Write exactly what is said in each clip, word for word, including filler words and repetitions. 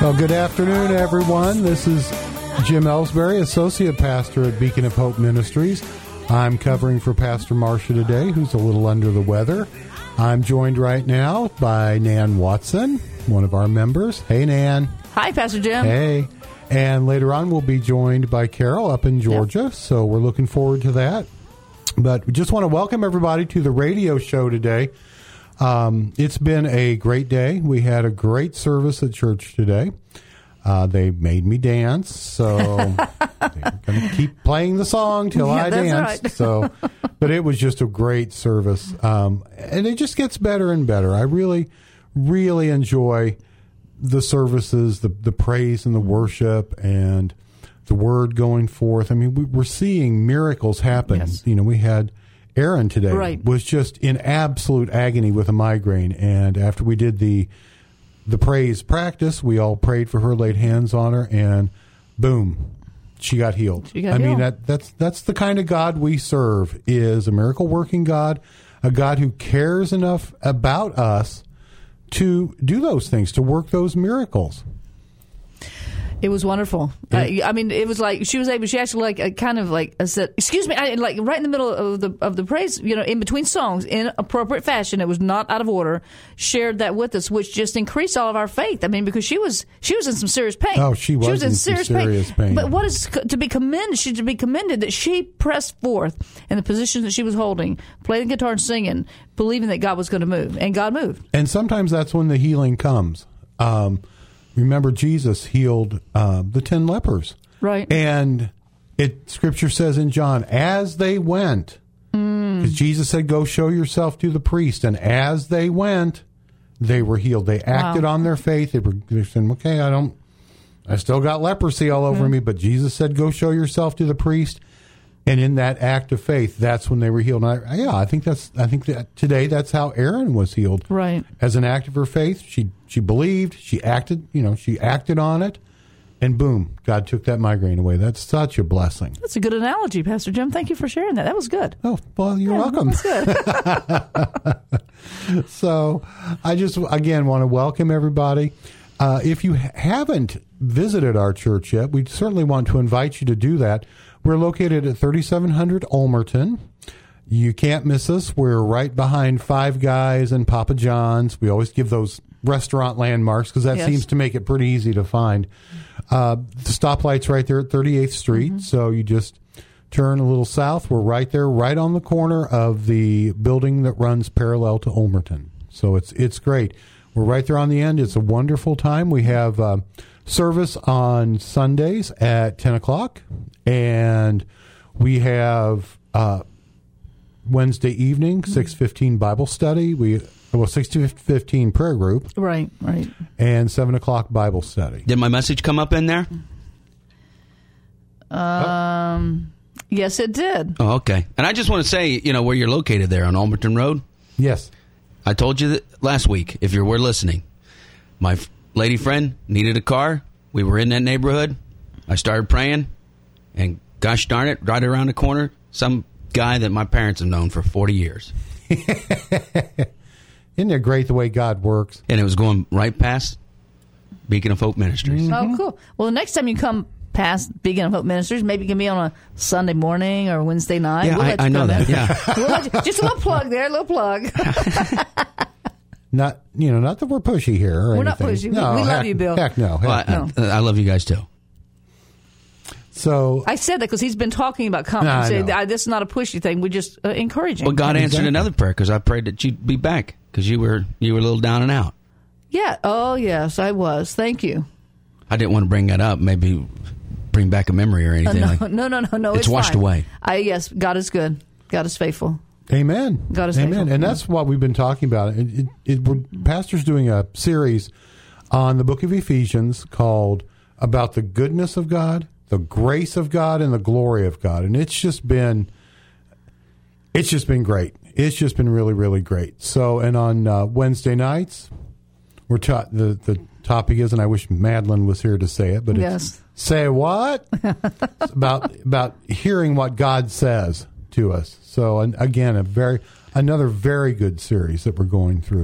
Well, good afternoon, everyone. This is Jim Ellsbury, Associate Pastor at Beacon of Hope Ministries. I'm covering for Pastor Marcia today, who's a little under the weather. I'm joined right now by Nan Watson, one of our members. Hey, Nan. Hi, Pastor Jim. Hey. And later on, we'll be joined by Carol up in Georgia, yep. So we're looking forward to that. But we just want to welcome everybody to the radio show today. Um, it's been a great day. We had a great service at church today. Uh, they made me dance, so they're going to keep playing the song till yeah, I dance. Right. So, but it was just a great service, um, and it just gets better and better. I really, really enjoy the services, the the praise and the worship, and the word going forth. I mean, we, we're seeing miracles happen. Yes. You know, we had Aaron today right. was just in absolute agony with a migraine, and after we did the the praise practice, we all prayed for her, laid hands on her, and boom, she got healed. She got I healed. mean, that that's that's the kind of God we serve, is a miracle working God, a God who cares enough about us to do those things, to work those miracles. It was wonderful. Yeah. Uh, I mean, it was like she was able. She actually like uh, kind of like I said, "Excuse me," I, like right in the middle of the of the praise, you know, in between songs, in appropriate fashion. It was not out of order. Shared that with us, which just increased all of our faith. I mean, because she was she was in some serious pain. Oh, she was, she was in, in serious, some serious pain. pain. But what is to be commended? She to be commended that she pressed forth in the position that she was holding, playing the guitar and singing, believing that God was going to move, and God moved. And sometimes that's when the healing comes. Um, Remember, Jesus healed uh, the ten lepers. Right. And it Scripture says in John, as they went, because mm. Jesus said, go show yourself to the priest. And as they went, they were healed. They acted wow. on their faith. They were they saying, okay, I don't, I still got leprosy all over mm-hmm. me, but Jesus said, go show yourself to the priest. And in that act of faith, that's when they were healed. And I, yeah, I think that's. I think that today that's how Aaron was healed. Right. As an act of her faith, she she believed, she acted. You know, she acted on it, and boom, God took that migraine away. That's such a blessing. That's a good analogy, Pastor Jim. Thank you for sharing that. That was good. Oh well, you're yeah, welcome. That was good. So, I just again want to welcome everybody. Uh, if you haven't visited our church yet, we certainly want to invite you to do that. We're located at thirty-seven hundred Ulmerton. You can't miss us. We're right behind Five Guys and Papa John's. We always give those restaurant landmarks because that yes. seems to make it pretty easy to find. Uh, the stoplight's right there at thirty-eighth Street, mm-hmm. so you just turn a little south. We're right there, right on the corner of the building that runs parallel to Ulmerton. So it's it's great. We're right there on the end. It's a wonderful time. We have uh, service on Sundays at ten o'clock, and we have uh, Wednesday evening, six fifteen Bible study. We well, six fifteen prayer group. Right, right. And seven o'clock Bible study. Did my message come up in there? Um, oh. Yes, it did. Oh, okay. And I just want to say, you know, where you're located there on Ulmerton Road. Yes. I told you that last week, if you were listening. My f- lady friend needed a car. We were in that neighborhood. I started praying, and gosh darn it, right around the corner, some guy that my parents have known for forty years. Isn't it great the way God works? And it was going right past Beacon of Hope Ministries. Mm-hmm. Oh, cool. Well, the next time you come past Beacon of Hope Ministries, maybe it can be on a Sunday morning or Wednesday night. Yeah, we'll I, I know that. Yeah. we'll you, just a little plug there, a little plug. Not, you know, not that we're pushy here. Or we're anything. not pushy. No, we, we heck, love you, Bill. Heck no. Heck well, I, no. I, I love you guys too. So I said that because he's been talking about coming. No, Say, this is not a pushy thing. We just uh, encouraging. Well, God exactly. answered another prayer because I prayed that you'd be back because you were you were a little down and out. Yeah. Oh, yes, I was. Thank you. I didn't want to bring that up. Maybe bring back a memory or anything. Uh, no, like no, no, no, no. It's, it's washed fine. away. I yes, God is good. God is faithful. Amen. God is Amen. faithful. And that's what we've been talking about. It, it, it, we're, Pastor's doing a series on the book of Ephesians called About the Goodness of God, the Grace of God, and the Glory of God. And it's just been, it's just been great. It's just been really, really great. So, and on uh, Wednesday nights, we're ta- the the topic is, and I wish Madeline was here to say it, but yes. it's say what? It's about about hearing what God says to us. So, and again, a very another very good series that we're going through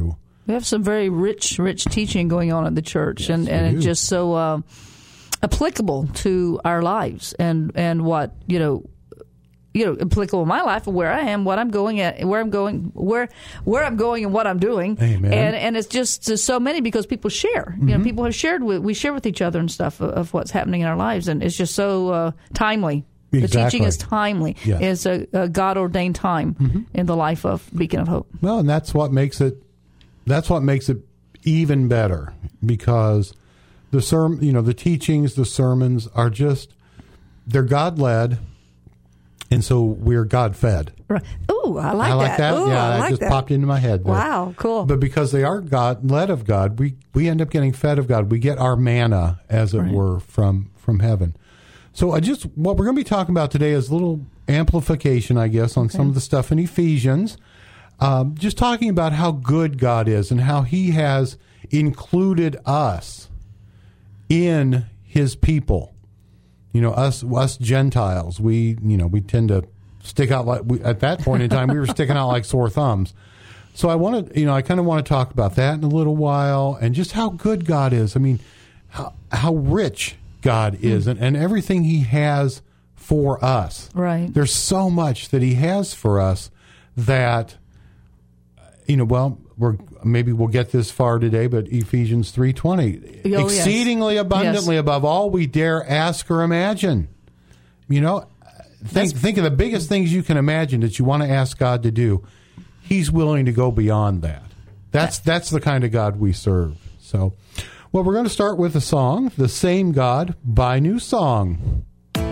We have some very rich, rich teaching going on at the church, Yes, and, we and it's do. just so uh, applicable to our lives and, and what, you know, you know, applicable in my life and where I am, what I'm going at, where I'm going, where where I'm going, and what I'm doing. Amen. And and it's just uh, so many because people share. You know, people have shared with we share with each other and stuff of, of what's happening in our lives, and it's just so uh, timely. The Exactly. teaching is timely. Yes. It's a, a God ordained time Mm-hmm. in the life of Beacon of Hope. Well, and that's what makes it. That's what makes it even better, because the sermon, you know, the teachings, the sermons are just they're God led, and so we're God fed. Right. Ooh, I like I like that. Ooh, yeah, I that like just that. popped into my head. there. Wow, cool. But because they are God led of God, we we end up getting fed of God. We get our manna, as it Right. were, from from heaven. So I just what we're going to be talking about today is a little amplification, I guess, on some of the stuff in Ephesians. Um, just talking about how good God is and how He has included us in His people. You know, us us Gentiles. We you know we tend to stick out like we, at that point in time we were sticking out like sore thumbs. So I want to you know I kind of want to talk about that in a little while, and just how good God is. I mean, how how rich God is, and, and everything He has for us. Right. There's so much that He has for us that, you know, well, we're maybe we'll get this far today, but Ephesians three twenty, Oh, yes. exceedingly abundantly Yes. above all we dare ask or imagine. You know, think think of the biggest things you can imagine that you want to ask God to do. He's willing to go beyond that. That's that's the kind of God we serve. So, well, we're going to start with a song, "The Same God" by New Song.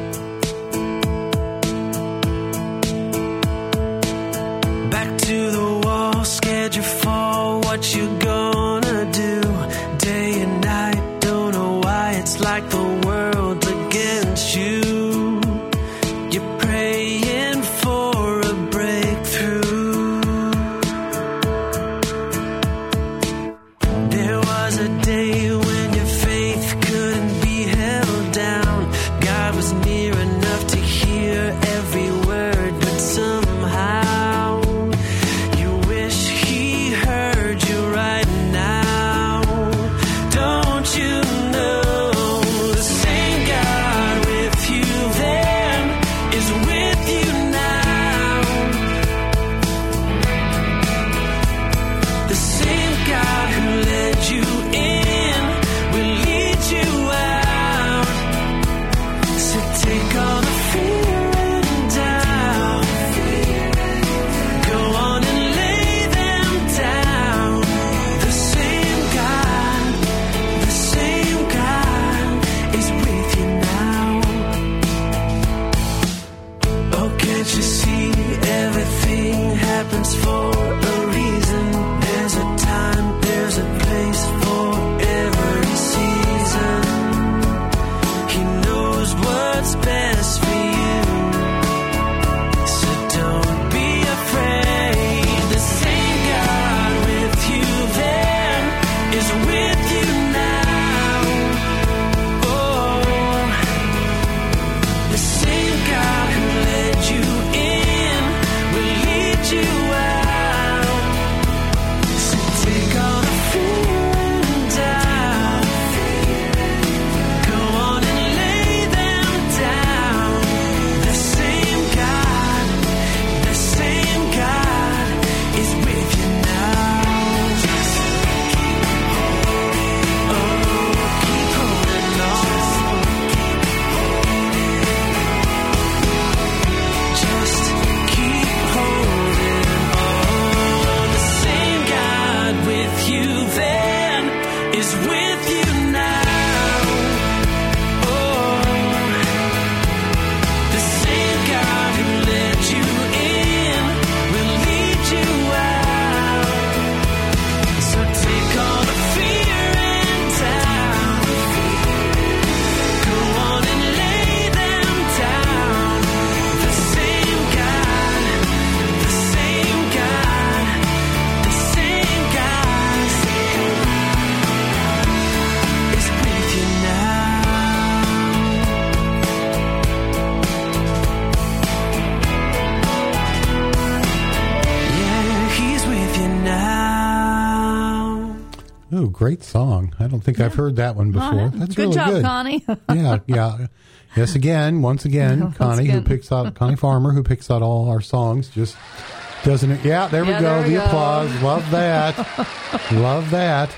Back to the wall, scared you fall, what you gonna do? Day and night, don't know why it's like the world against you. You're praying for a breakthrough. There was a day when your faith couldn't be held down. God Ooh, great song. I don't think yeah. I've heard that one before. Right. That's good really job, good. Connie. yeah, yeah. Yes, again, once again, once Connie, again. who picks out, Connie Farmer, who picks out all our songs, just doesn't it? Yeah, there yeah, we go. there we the go. applause. Love that. Love that.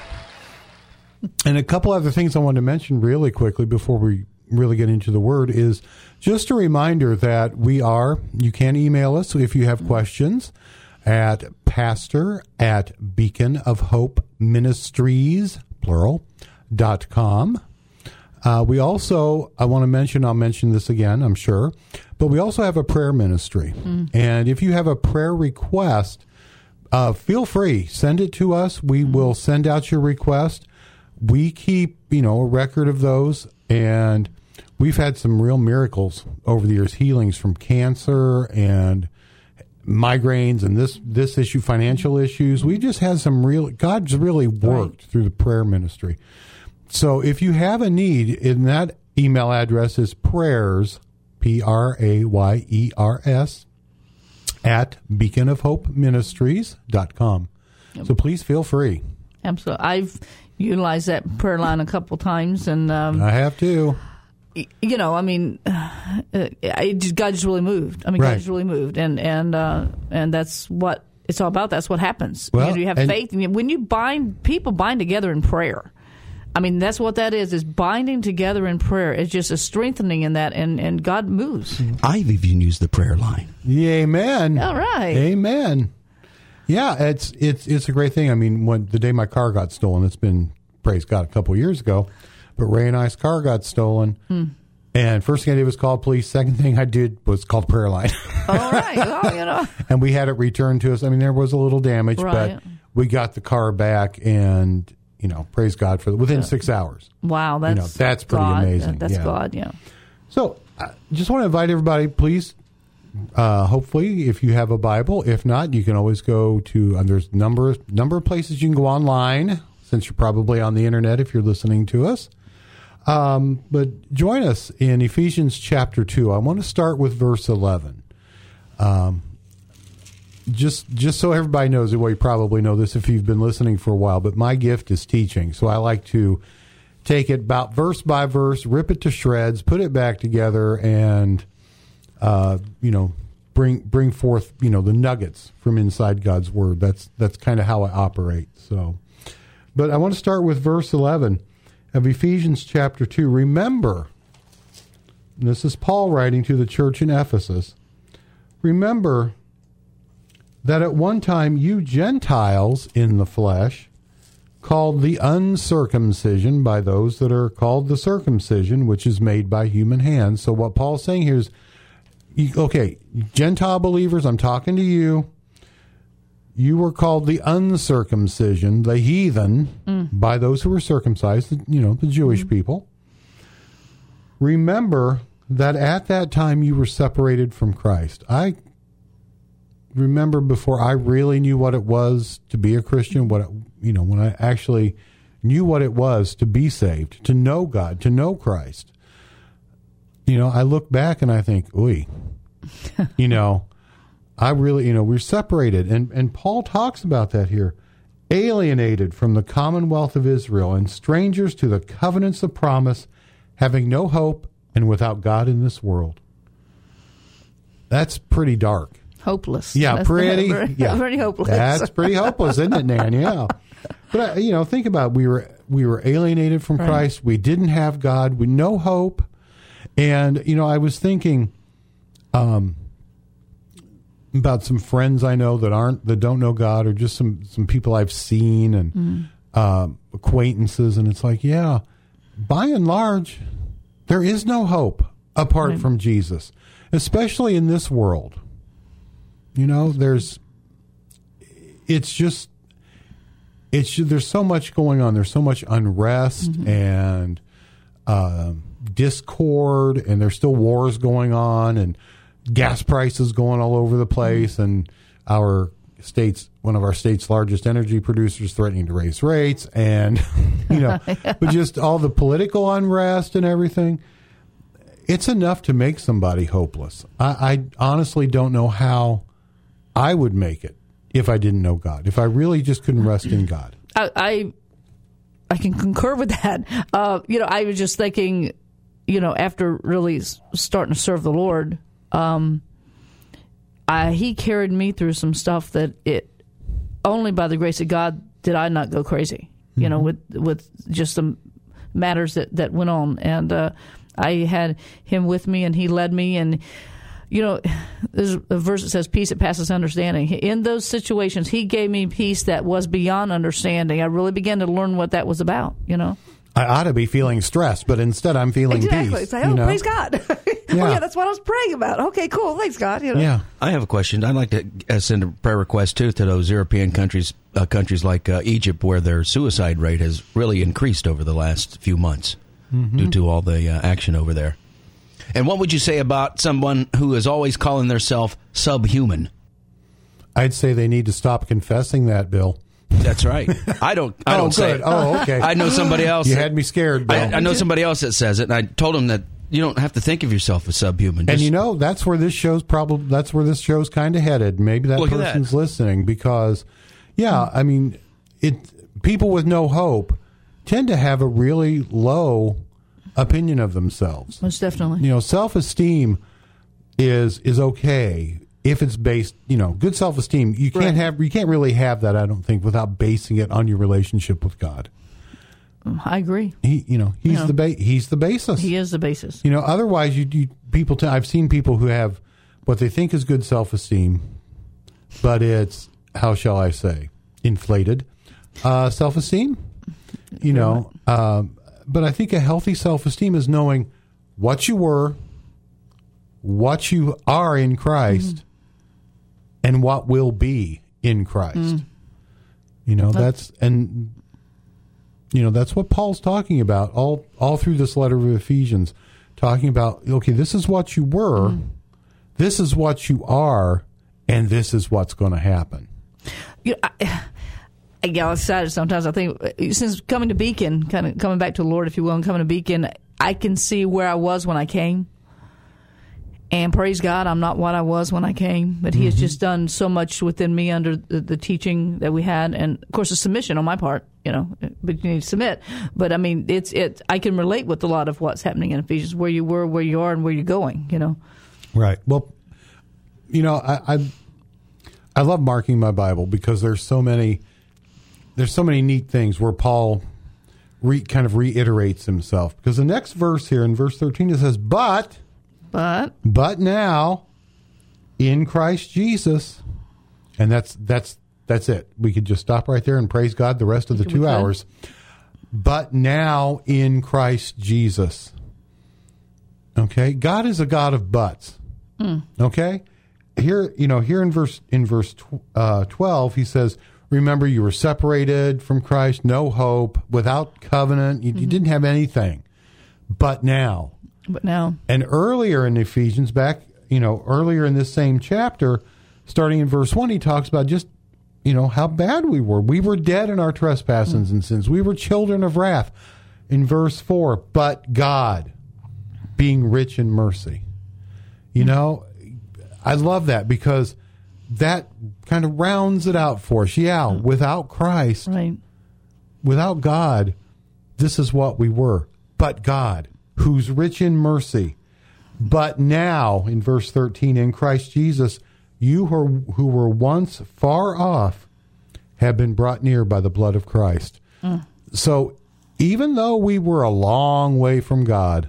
And a couple other things I wanted to mention really quickly before we really get into the word is just a reminder that we are, you can email us if you have questions at pastor at beacon of hope ministries, plural, dot com. Uh, we also, I want to mention, I'll mention this again, I'm sure, but we also have a prayer ministry. Mm. And if you have a prayer request, uh, feel free, send it to us. We mm. will send out your request. We keep, you know, a record of those, and we've had some real miracles over the years, healings from cancer and migraines and this, this issue, financial issues. We just had some real, God's really worked right. through the prayer ministry. So if you have a need, in that email address is prayers, P R A Y E R S, at beacon of hope ministries dot com. Yep. So please feel free. Absolutely. I've utilized that prayer line a couple times, and um, I have too. You know, I mean, uh, I just, God just really moved. I mean, right. God just really moved, and and uh, and that's what it's all about. That's what happens. Well, you know, you have and, faith. I mean, when you bind, people bind together in prayer. I mean, that's what that is, is binding together in prayer. It's just a strengthening in that, and, and God moves. I've even used the prayer line. Yeah, amen. All right. Amen. Yeah, it's it's it's a great thing. I mean, when the day my car got stolen, it's been, praise God, a couple of years ago, but Ray and I's car got stolen. Hmm. And first thing I did was call police. Second thing I did was call the prayer line. All right. Well, you know. And we had it returned to us. I mean, there was a little damage, right. but we got the car back, and you know, praise God for within yeah. six hours. Wow, that's you know, that's pretty God. amazing. That's yeah. God, yeah. So, I just want to invite everybody, please. Uh, hopefully, if you have a Bible, if not, you can always go to. Uh, there's number number of places you can go online, since you're probably on the internet if you're listening to us. Um, but join us in Ephesians chapter two. I want to start with verse eleven. Um, just just so everybody knows it, well, you probably know this if you've been listening for a while, but my gift is teaching. So I like to take it about verse by verse, rip it to shreds, put it back together, and, uh, you know, bring bring forth, you know, the nuggets from inside God's Word. That's, that's kind of how I operate. So, but I want to start with verse eleven of Ephesians chapter two. Remember, and this is Paul writing to the church in Ephesus, remember that at one time you Gentiles in the flesh, called the uncircumcision by those that are called the circumcision, which is made by human hands. So what Paul's saying here is, okay, Gentile believers, I'm talking to you. You were called the uncircumcision, the heathen, mm. by those who were circumcised, you know, the Jewish mm. people. Remember that at that time you were separated from Christ. I remember before I really knew what it was to be a Christian, what it, you know, when I actually knew what it was to be saved, to know God, to know Christ. You know, I look back and I think, oy, you know, I really, you know, we're separated. And, and Paul talks about that here. Alienated from the commonwealth of Israel and strangers to the covenants of promise, having no hope and without God in this world. That's pretty dark. Hopeless. Yeah, That's pretty. Very, yeah, pretty hopeless. That's pretty hopeless, isn't it, Nan? Yeah. But, uh, you know, think about it. We were, we were alienated from right. Christ. We didn't have God. We no hope. And, you know, I was thinking um, about some friends I know that aren't, that don't know God, or just some, some people I've seen and mm. uh, acquaintances. And it's like, yeah, by and large, there is no hope apart right. from Jesus, especially in this world. You know, there's, it's just, it's, there's so much going on. There's so much unrest mm-hmm. and uh, discord, and there's still wars going on, and gas prices going all over the place, mm-hmm. and our state's, one of our state's largest energy producers threatening to raise rates, and, you know, yeah. but just all the political unrest and everything. It's enough to make somebody hopeless. I, I honestly don't know how I would make it if I didn't know God, if I really just couldn't rest in God. I, I I can concur with that. Uh, you know, I was just thinking, you know, after really starting to serve the Lord, um, I, he carried me through some stuff that it only by the grace of God did I not go crazy. You mm-hmm. know, with with just some matters that, that went on, and uh, I had him with me, and he led me, and you know, there's a verse that says, peace that passes understanding. In those situations, he gave me peace that was beyond understanding. I really began to learn what that was about, you know. I ought to be feeling stressed, but instead I'm feeling exactly. peace. It's like, oh, you know? praise God. Yeah. Oh, yeah, that's what I was praying about. Okay, cool. Thanks, God. You know? Yeah. I have a question. I'd like to uh, send a prayer request, too, to those European countries, uh, countries like uh, Egypt, where their suicide rate has really increased over the last few months mm-hmm. due to all the uh, action over there. And what would you say about someone who is always calling themselves subhuman? I'd say they need to stop confessing that, Bill. That's right. I don't. I oh, don't good. say it. Oh, okay. I know somebody else. You that, had me scared, Bill. I, I know somebody else that says it, and I told him that you don't have to think of yourself as subhuman. Just, and you know, that's where this show's probably that's where this show's kind of headed. Maybe that Look at person's that. listening because, yeah, I mean, it. People with no hope tend to have a really low opinion of themselves. Most definitely. You know, self-esteem is is okay if it's based, you know, good self-esteem. You can't right. have you can't really have that, I don't think, without basing it on your relationship with God. I agree. He, you know, he's you know, the ba- he's the basis. He is the basis. You know, otherwise you, you people t- I've seen people who have what they think is good self-esteem, but it's, how shall I say, inflated uh, self-esteem. You know, um, but I think a healthy self-esteem is knowing what you were, what you are in Christ, mm. and what will be in Christ. Mm. You know, that's, and, you know, that's what Paul's talking about all, all through this letter of Ephesians, talking about, okay, this is what you were, mm. this is what you are, and this is what's going to happen. You know, I, I get excited sometimes. I think since coming to Beacon, kind of coming back to the Lord, if you will, and coming to Beacon, I can see where I was when I came. And praise God, I'm not what I was when I came, but He mm-hmm. has just done so much within me under the, the teaching that we had, and of course, a submission on my part. You know, but you need to submit. But I mean, it's it. I can relate with a lot of what's happening in Ephesians, where you were, where you are, and where you're going. You know, right? Well, you know, I I, I love marking my Bible because there's so many. There's so many neat things where Paul re, kind of reiterates himself. Because the next verse here, in verse thirteen, it says, But, but, but now, in Christ Jesus, and that's that's that's it. We could just stop right there and praise God the rest of the two hours. But now, in Christ Jesus. Okay? God is a God of buts. Mm. Okay? Here, you know, here in verse in verse uh, twelve, he says, remember, you were separated from Christ, no hope, without covenant. You, mm-hmm. you didn't have anything. But now. But now. And earlier in Ephesians, back, you know, earlier in this same chapter, starting in verse one, he talks about just, you know, how bad we were. We were dead in our trespasses mm-hmm. and sins. We were children of wrath. In verse four, but God, being rich in mercy. You mm-hmm. know, I love that because that kind of rounds it out for us. Yeah, without Christ, right. without God, this is what we were. But God, who's rich in mercy. But now, in verse thirteen, in Christ Jesus, you who, who were once far off have been brought near by the blood of Christ. Mm. So even though we were a long way from God,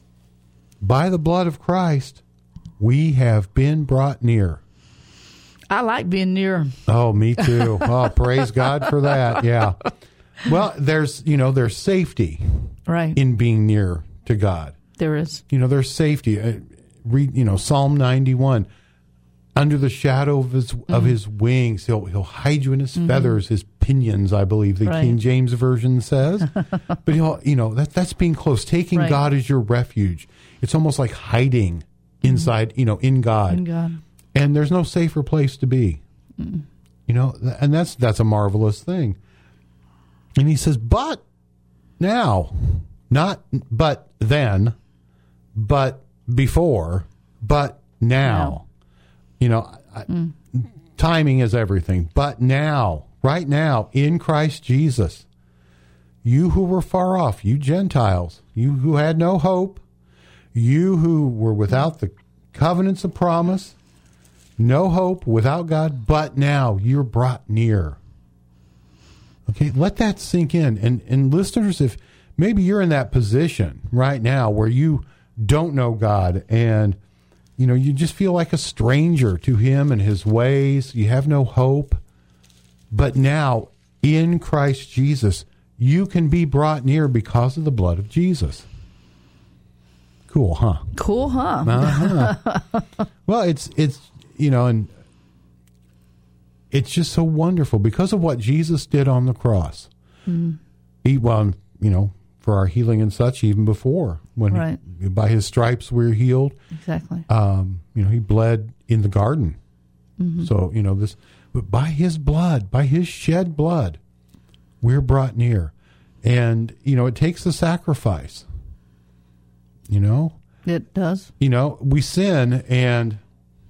by the blood of Christ, we have been brought near. I like being near. Oh, me too. Oh, praise God for that. Yeah. Well, there's, you know, there's safety right. in being near to God. There is. You know, there's safety. Uh, read, you know, Psalm ninety-one. Under the shadow of his mm-hmm. of his wings, he'll he'll hide you in his mm-hmm. feathers, his pinions, I believe the right. King James Version says. But he'll, you know, that that's being close, taking right. God as your refuge. It's almost like hiding inside, mm-hmm. you know, in God. In God. And there's no safer place to be, mm. you know, and that's that's a marvelous thing. And he says, but now, not but then, but before, but now. now. You know, mm. I, timing is everything. But now, right now, in Christ Jesus, You who were far off, you Gentiles, you who had no hope, you who were without the covenants of promise, no hope, without God, but now you're brought near. Okay, let that sink in. And, and listeners, if maybe you're in that position right now where you don't know God and, you know, you just feel like a stranger to him and his ways, you have no hope, but now in Christ Jesus, you can be brought near because of the blood of Jesus. Cool, huh? Cool, huh? Uh-huh. Well, it's, it's, you know, and it's just so wonderful because of what Jesus did on the cross. Mm. He, well, you know, for our healing and such, even before, when right. he, by his stripes we're healed. Exactly. Um, you know, he bled in the garden. Mm-hmm. So, you know, this, but by his blood, by his shed blood, we're brought near. And, you know, it takes a sacrifice. You know? It does. You know, we sin and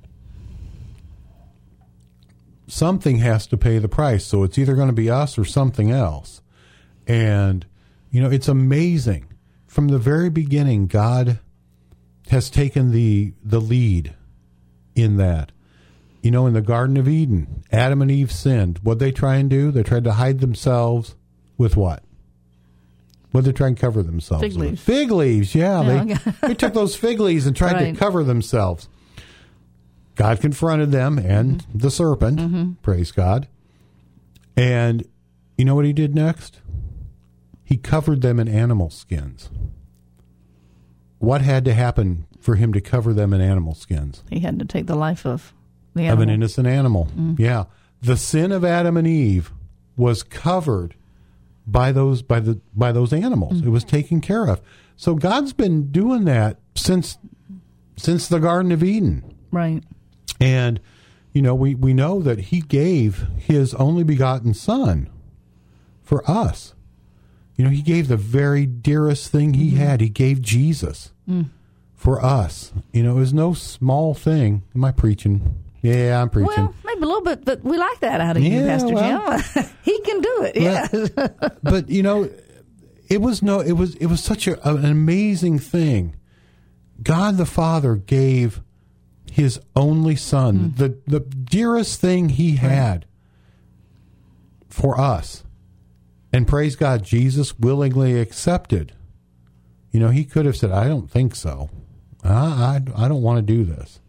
something has to pay the price. So it's either going to be us or something else. And, you know, it's amazing. From the very beginning, God has taken the the lead in that. You know, in the Garden of Eden, Adam and Eve sinned. What'd they try and do? They tried to hide themselves with what? What'd they try and cover themselves Fig with? leaves. Fig leaves, yeah. Oh, they, okay. they took those fig leaves and tried Right. to cover themselves. God confronted them and mm-hmm. the serpent, mm-hmm. praise God. And you know what he did next? He covered them in animal skins. What had to happen for him to cover them in animal skins? He had to take the life of the Of animal. an innocent animal. Mm-hmm. Yeah. The sin of Adam and Eve was covered by those by the by those animals. Mm-hmm. It was taken care of. So God's been doing that since since the Garden of Eden. Right. And you know, we, we know that he gave his only begotten son for us. You know, he gave the very dearest thing he mm-hmm. had. He gave Jesus mm. for us. You know, it was no small thing. Am I preaching? Yeah, I'm preaching. Well, maybe a little bit, but we like that out of yeah, you, Pastor well, Jim. He can do it. Yeah. Yeah. But you know, it was no. It was it was such a, an amazing thing. God the Father gave his only son, mm. the the dearest thing he had, for us. And praise God, Jesus willingly accepted. You know, he could have said, I don't think so. I, I, I don't want to do this.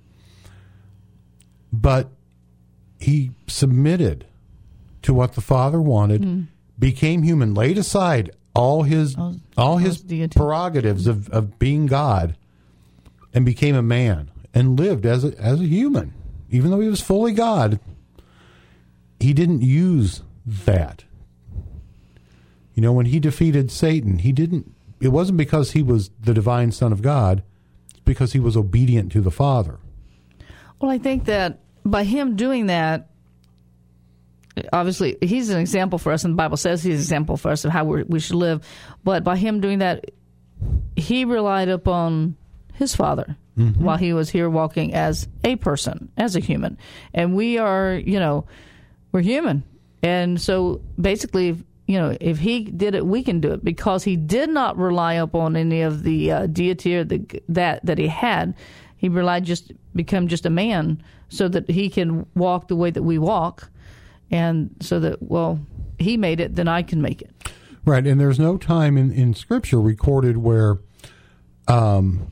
But he submitted to what the Father wanted, mm. became human, laid aside all his all, all his prerogatives of, of being God, and became a man, and lived as a, as a human. Even though he was fully God, he didn't use that. You know, when he defeated Satan, he didn't, it wasn't because he was the divine Son of God, it's because he was obedient to the Father. Well, I think that by him doing that, obviously, he's an example for us, and the Bible says he's an example for us of how we're, we should live. But by him doing that, he relied upon his Father mm-hmm. while he was here walking as a person, as a human. And we are, you know, we're human. And so basically, you know, if he did it, we can do it, because he did not rely upon any of the uh, deity or the, that that he had. He relied just become just a man, so that he can walk the way that we walk, and so that, well, he made it, then I can make it. Right, and there's no time in, in Scripture recorded where um,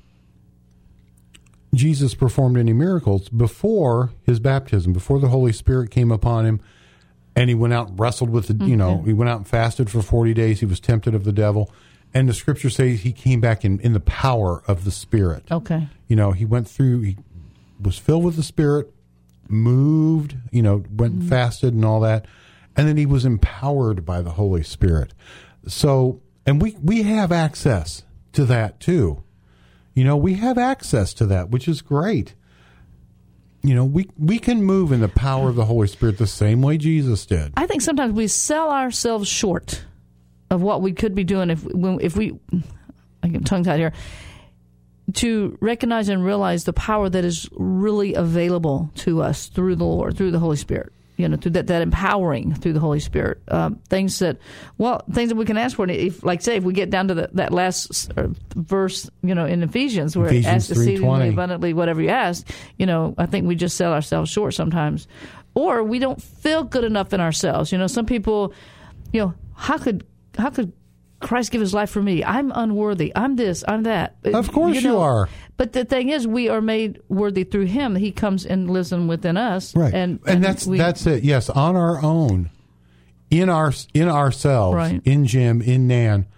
Jesus performed any miracles before his baptism, before the Holy Spirit came upon him. And he went out and wrestled with the, mm-hmm. you know, he went out and fasted for forty days. He was tempted of the devil. And the Scripture says he came back in, in the power of the Spirit. Okay. You know, he went through, he was filled with the Spirit, moved, you know, went and mm-hmm. fasted and all that. And then he was empowered by the Holy Spirit. So, and we, we have access to that too. You know, we have access to that, which is great. You know, we we can move in the power of the Holy Spirit the same way Jesus did. I think sometimes we sell ourselves short of what we could be doing if when, if we, I get tongue-tied here, to recognize and realize the power that is really available to us through the Lord, through the Holy Spirit. you know, through that, that empowering through the Holy Spirit. Uh, things that, well, things that we can ask for. And if, like say, if we get down to the, that last uh, verse, you know, in Ephesians, where Ephesians it asks exceedingly three twenty. abundantly whatever you ask, you know, I think we just sell ourselves short sometimes. Or we don't feel good enough in ourselves. You know, some people, you know, how could how could Christ give his life for me? I'm unworthy. I'm this. I'm that. Of course you, know, you are. But the thing is, we are made worthy through him. He comes and lives in within us. Right. And, and, and that's we, that's it. Yes, on our own, in our in ourselves, right. in Jim, in Nan,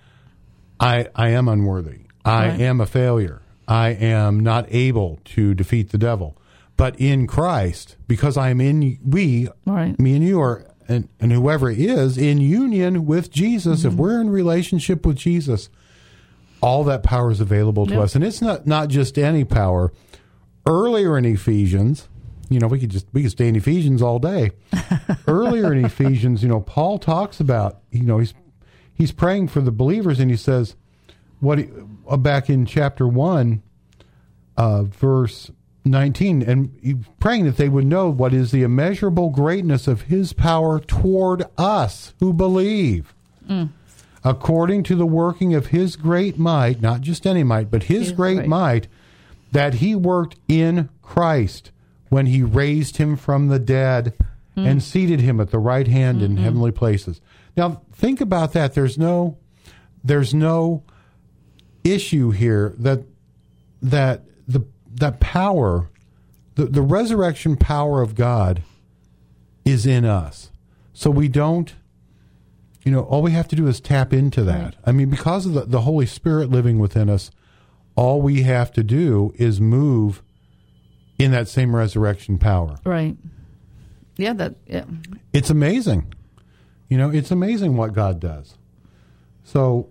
I I am unworthy. I Right. am a failure. I am not able to defeat the devil. But in Christ, because I am in we, Right. me and you are, and, and whoever is in union with Jesus, Mm-hmm. if we're in relationship with Jesus, all that power is available to Yep. us. And it's not, not just any power. Earlier in Ephesians, you know, we could just we could stay in Ephesians all day. Earlier in Ephesians, you know, Paul talks about, you know, he's he's praying for the believers, and he says, what he, uh, back in chapter one, uh, verse nineteen, and he's praying that they would know what is the immeasurable greatness of his power toward us who believe. Mm. According to the working of his great might, not just any might, but his, his great, great might, that he worked in Christ when he raised him from the dead mm. and seated him at the right hand mm-hmm. in heavenly places. Now, think about that. There's no, there's no issue here that that the that power, the, the resurrection power of God is in us. So we don't, you know, all we have to do is tap into that. Right. I mean, because of the, the Holy Spirit living within us, all we have to do is move in that same resurrection power. Right. Yeah, that yeah. It's amazing. You know, it's amazing what God does. So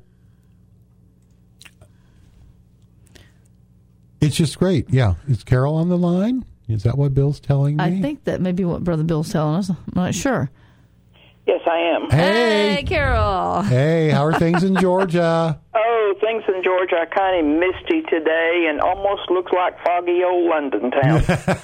it's just great. Yeah. Is Carol on the line? Is that what Bill's telling me? I think that may be what Brother Bill's telling us. I'm not sure. Yes, I am. Hey, hey Carol. Hey, how are things in Georgia? Oh, things in Georgia are kind of misty today and almost looks like foggy old London town.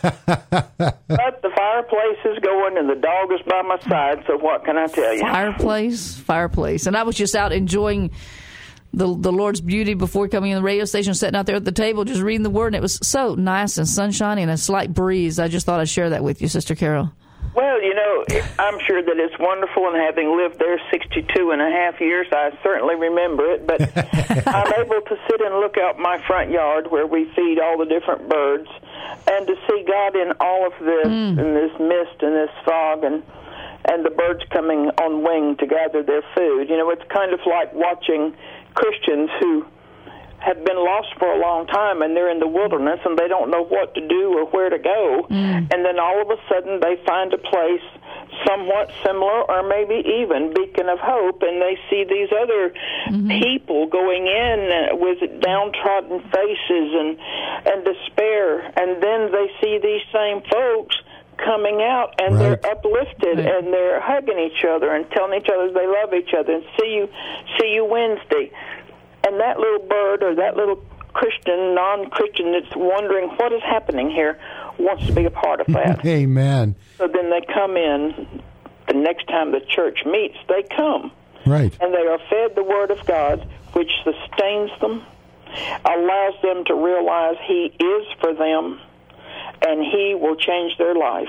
But the fireplace is going and the dog is by my side, so what can I tell you? Fireplace, fireplace. And I was just out enjoying the the Lord's beauty before coming in the radio station, sitting out there at the table, just reading the Word, and it was so nice and sunshiny and a slight breeze. I just thought I'd share that with you, Sister Carol. Well, you know, I'm sure that it's wonderful, and having lived there sixty-two and a half years, I certainly remember it, but I'm able to sit and look out my front yard where we feed all the different birds, and to see God in all of this, mm. and this mist and this fog, and and the birds coming on wing to gather their food. You know, it's kind of like watching Christians who have been lost for a long time, and they're in the wilderness, and they don't know what to do or where to go. Mm. And then all of a sudden they find a place somewhat similar or maybe even beacon of hope, and they see these other mm-hmm. people going in with downtrodden faces and, and despair, and then they see these same folks coming out, and right. they're uplifted, right. and they're hugging each other and telling each other they love each other, and see you, see you Wednesday. And that little bird or that little Christian, non-Christian that's wondering what is happening here wants to be a part of that. Amen. So then they come in. The next time the church meets, they come. Right. And they are fed the Word of God, which sustains them, allows them to realize He is for them, and He will change their life.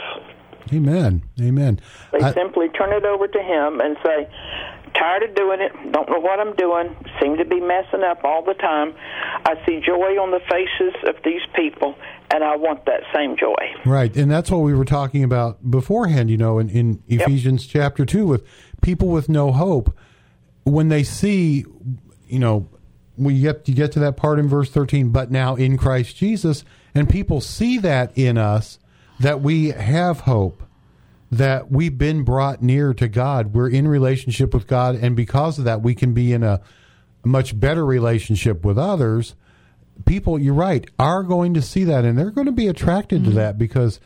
Amen. Amen. They I, simply turn it over to Him and say, tired of doing it, don't know what I'm doing, seem to be messing up all the time. I see joy on the faces of these people, and I want that same joy. Right, and that's what we were talking about beforehand, you know, in, in Ephesians yep. chapter two, with people with no hope. When they see, you know, we get, you get to that part in verse thirteen, but now in Christ Jesus, and people see that in us, that we have hope, that we've been brought near to God. We're in relationship with God, and because of that, we can be in a much better relationship with others. People, you're right, are going to see that, and they're going to be attracted mm-hmm. to that, because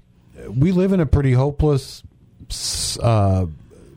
we live in a pretty hopeless, uh,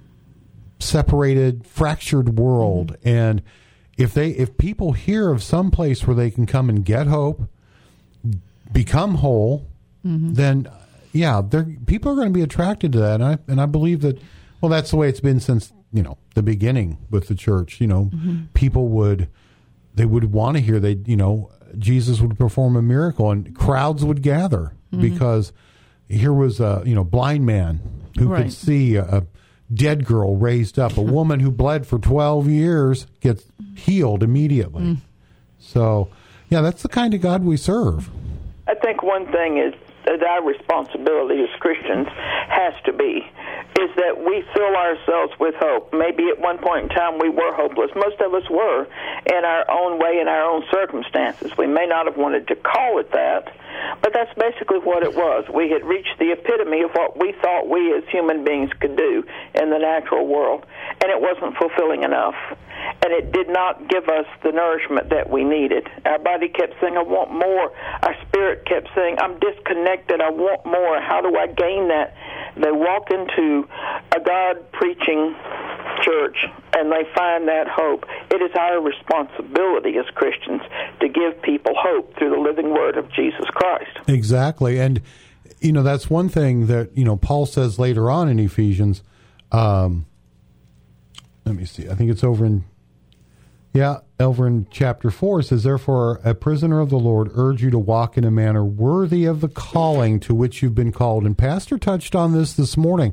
separated, fractured world. Mm-hmm. And if they, if people hear of some place where they can come and get hope, become whole, mm-hmm. then yeah, people are going to be attracted to that, and I and I believe that. Well, that's the way it's been since you know the beginning with the church. You know, mm-hmm. people would they would want to hear they you know Jesus would perform a miracle, and crowds would gather mm-hmm. because here was a you know blind man who right. could see a, a dead girl raised up, a woman who bled for twelve years gets healed immediately. Mm. So, yeah, that's the kind of God we serve. I think one thing is that our responsibility as Christians has to be is that we fill ourselves with hope. Maybe at one point in time we were hopeless. Most of us were in our own way, in our own circumstances. We may not have wanted to call it that, but that's basically what it was. We had reached the epitome of what we thought we as human beings could do in the natural world, and it wasn't fulfilling enough. And it did not give us the nourishment that we needed. Our body kept saying, I want more. Our spirit kept saying, I'm disconnected. I want more. How do I gain that? They walk into a God-preaching church, and they find that hope. It is our responsibility as Christians to give people hope through the living word of Jesus Christ. Exactly. And, you know, that's one thing that, you know, Paul says later on in Ephesians. Um, let me see. I think it's over in, yeah, over in chapter four. It says, therefore, a prisoner of the Lord, urge you to walk in a manner worthy of the calling to which you've been called. And Pastor touched on this this morning.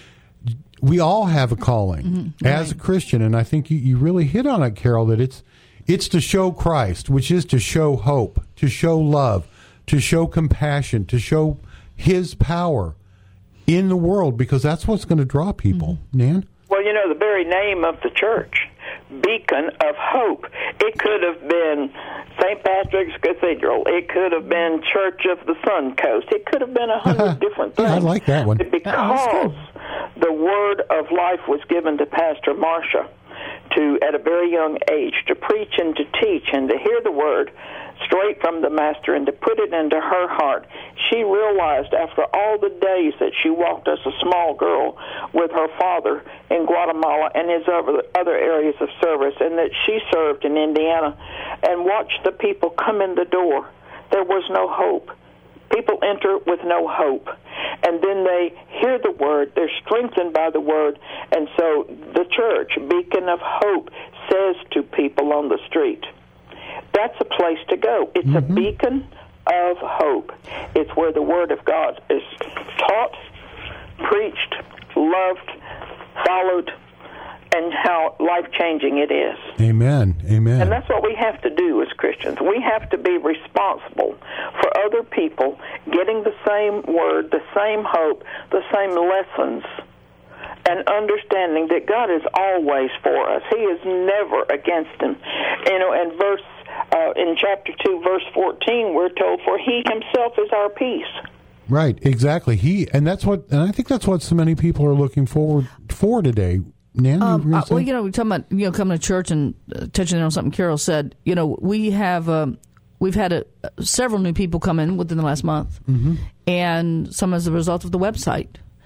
We all have a calling mm-hmm. as right. a Christian, and I think you, you really hit on it, Carol, that it's it's to show Christ, which is to show hope, to show love, to show compassion, to show His power in the world, because that's what's going to draw people. Mm-hmm. Nan? Well, you know, the very name of the church, Beacon of Hope, it could have been Saint Patrick's Cathedral. It could have been Church of the Sun Coast. It could have been a hundred different things. Yeah, I like that one. Because the word of life was given to Pastor Marcia to, at a very young age, to preach and to teach and to hear the word straight from the Master and to put it into her heart. She realized after all the days that she walked as a small girl with her father in Guatemala and his other, other areas of service, and that she served in Indiana, and watched the people come in the door, there was no hope. People enter with no hope, and then they hear the word, they're strengthened by the word, and so the church, Beacon of Hope, says to people on the street, that's a place to go. It's mm-hmm. a beacon of hope. It's where the Word of God is taught, preached, loved, followed, and how life-changing it is. Amen. Amen. And that's what we have to do as Christians. We have to be responsible for other people getting the same word, the same hope, the same lessons, and understanding that God is always for us. He is never against them. You know, and verse uh, in chapter two, verse fourteen, we're told, "For He Himself is our peace." Right, exactly. He, and that's what, and I think that's what so many people are looking forward for today. Nan, um, you uh, well, you know, we're talking about you know coming to church and uh, touching on something Carol said. You know, we have um, we've had a, several new people come in within the last month, mm-hmm. and some as a result of the website.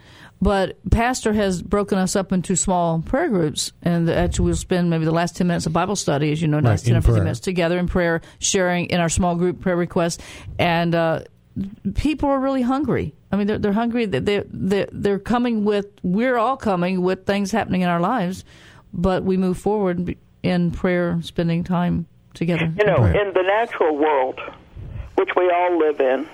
But Pastor has broken us up into small prayer groups, and actually we'll spend maybe the last ten minutes of Bible study, as you know, right, ten or fifteen minutes together in prayer, sharing in our small group prayer requests, and uh, people are really hungry. I mean, they're, they're hungry. They're, they're, they're coming with, we're all coming with things happening in our lives, but we move forward in prayer, spending time together. You know, in, in the natural world, which we all live in,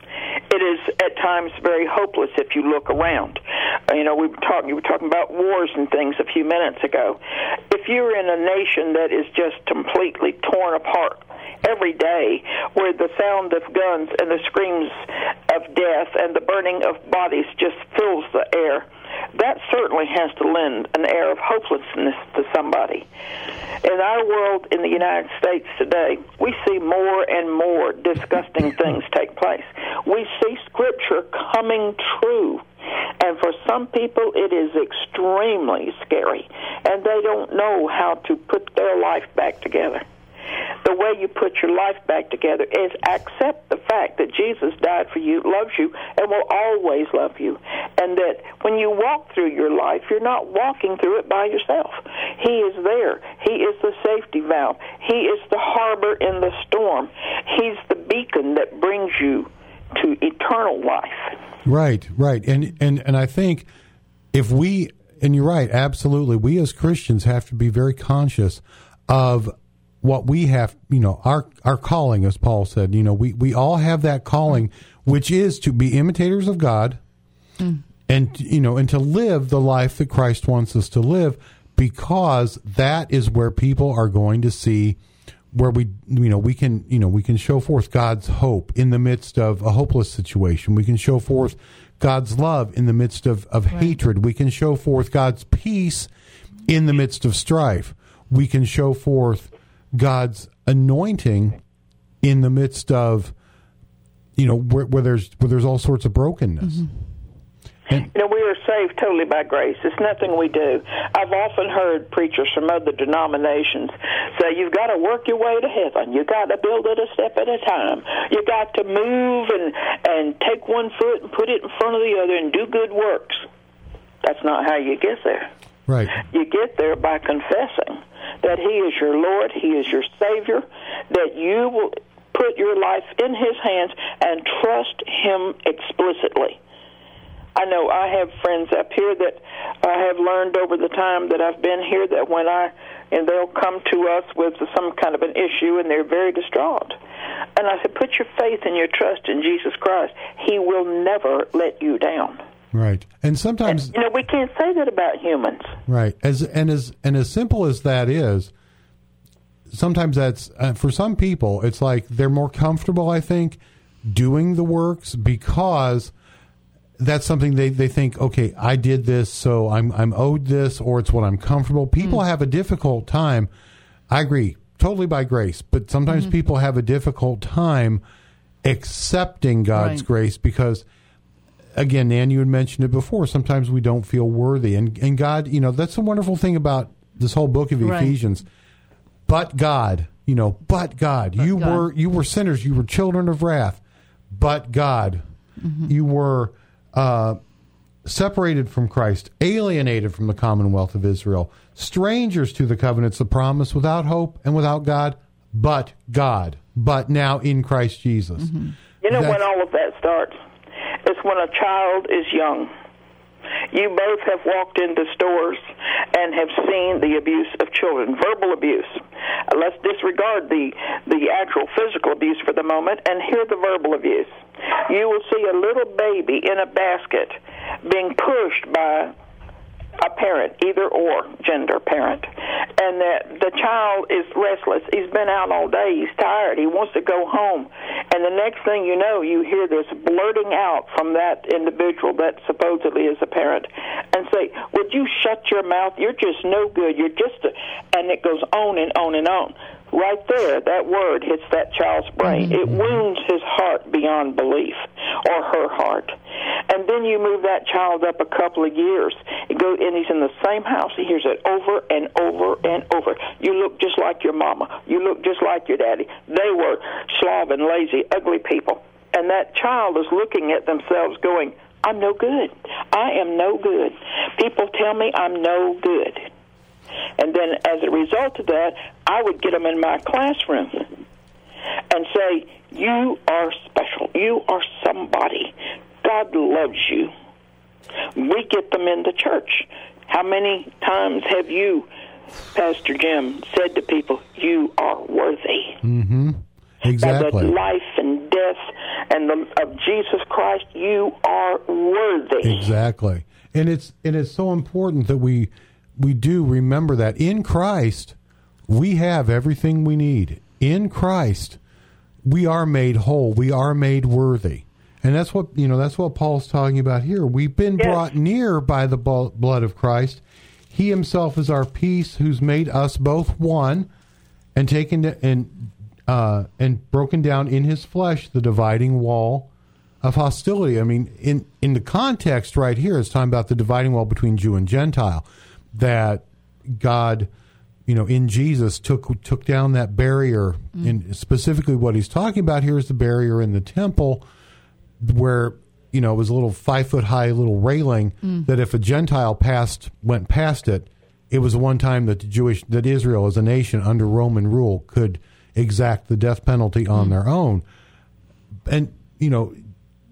it is at times very hopeless if you look around. Uh, you know, we were talking, you were talking about wars and things a few minutes ago. If you're in a nation that is just completely torn apart every day, where the sound of guns and the screams of death and the burning of bodies just fills the air, that certainly has to lend an air of hopelessness to somebody. In our world, in the United States today, we see more and more disgusting things take place. We see Scripture coming true. And for some people, it is extremely scary, and they don't know how to put their life back together. The way you put your life back together is accept the fact that Jesus died for you, loves you, and will always love you. And that when you walk through your life, you're not walking through it by yourself. He is there. He is the safety valve. He is the harbor in the storm. He's the beacon that brings you to eternal life. Right, right. And, and, and I think if we, and you're right, absolutely, we as Christians have to be very conscious of what we have, you know, our, our calling, as Paul said. You know, we, we all have that calling, which is to be imitators of God mm. and, you know, and to live the life that Christ wants us to live, because that is where people are going to see where we, you know, we can, you know, we can show forth God's hope in the midst of a hopeless situation. We can show forth God's love in the midst of, of right. hatred. We can show forth God's peace in the midst of strife. We can show forth God's anointing in the midst of, you know, where, where there's where there's all sorts of brokenness. Mm-hmm. And, you know, we are saved totally by grace. It's nothing we do. I've often heard preachers from other denominations say, you've got to work your way to heaven. You've got to build it a step at a time. You've got to move and, and take one foot and put it in front of the other and do good works. That's not how you get there. Right. You get there by confessing that He is your Lord, He is your Savior, that you will put your life in His hands and trust Him explicitly. I know I have friends up here that I have learned over the time that I've been here that when I, and they'll come to us with some kind of an issue and they're very distraught. And I said, put your faith and your trust in Jesus Christ. He will never let you down. Right. And sometimes, and, you know, we can't say that about humans. Right. As and as and as simple as that is, sometimes that's uh, for some people it's like they're more comfortable, I think, doing the works because that's something they, they think, okay, I did this, so I'm I'm owed this, or it's what I'm comfortable. People mm. have a difficult time. I agree, totally by grace, but sometimes mm-hmm. people have a difficult time accepting God's right. grace because, again, Nan, you had mentioned it before, sometimes we don't feel worthy. And, and God, you know, that's the wonderful thing about this whole book of right. Ephesians. But God, you know, but God, but you God. were you were sinners, you were children of wrath, but God, mm-hmm. you were uh, separated from Christ, alienated from the commonwealth of Israel, strangers to the covenants of promise, without hope and without God, but God, but now in Christ Jesus. Mm-hmm. You know That's, when all of that starts? It's when a child is young. You both have walked into stores and have seen the abuse of children, verbal abuse. Uh, let's disregard the, the actual physical abuse for the moment and hear the verbal abuse. You will see a little baby in a basket being pushed by a parent, either or gender parent, and that the child is restless. He's been out all day. He's tired. He wants to go home. And the next thing you know, you hear this blurting out from that individual that supposedly is a parent and say, would you shut your mouth? You're just no good. You're just a... And it goes on and on and on. Right there, that word hits that child's brain. Mm-hmm. It wounds his heart beyond belief, or her heart. And then you move that child up a couple of years, it go, and he's in the same house. He hears it over and over and over. You look just like your mama. You look just like your daddy. They were sloven, lazy, ugly people. And that child is looking at themselves going, I'm no good. I am no good. People tell me I'm no good. And then as a result of that, I would get them in my classroom and say, you are special. You are somebody. God loves you. We get them into church. How many times have you, Pastor Jim, said to people, you are worthy? Mm-hmm. Exactly. By the life and death and the, of Jesus Christ, you are worthy. Exactly. And it's and it's so important that we we do remember that in Christ we have everything we need. In Christ we are made whole. We are made worthy. And that's what, you know, that's what Paul's talking about here. We've been yes. brought near by the blood of Christ. He himself is our peace, who's made us both one and taken to, and uh, and broken down in his flesh the dividing wall of hostility. I mean, in, in the context right here, it's talking about the dividing wall between Jew and Gentile, that God, you know, in Jesus took took down that barrier. Mm. And specifically what he's talking about here is the barrier in the temple where, you know, it was a little five-foot-high little railing mm. that if a Gentile passed went past it, it was the one time that the Jewish, that Israel as a nation under Roman rule could exact the death penalty on mm. their own. And, you know,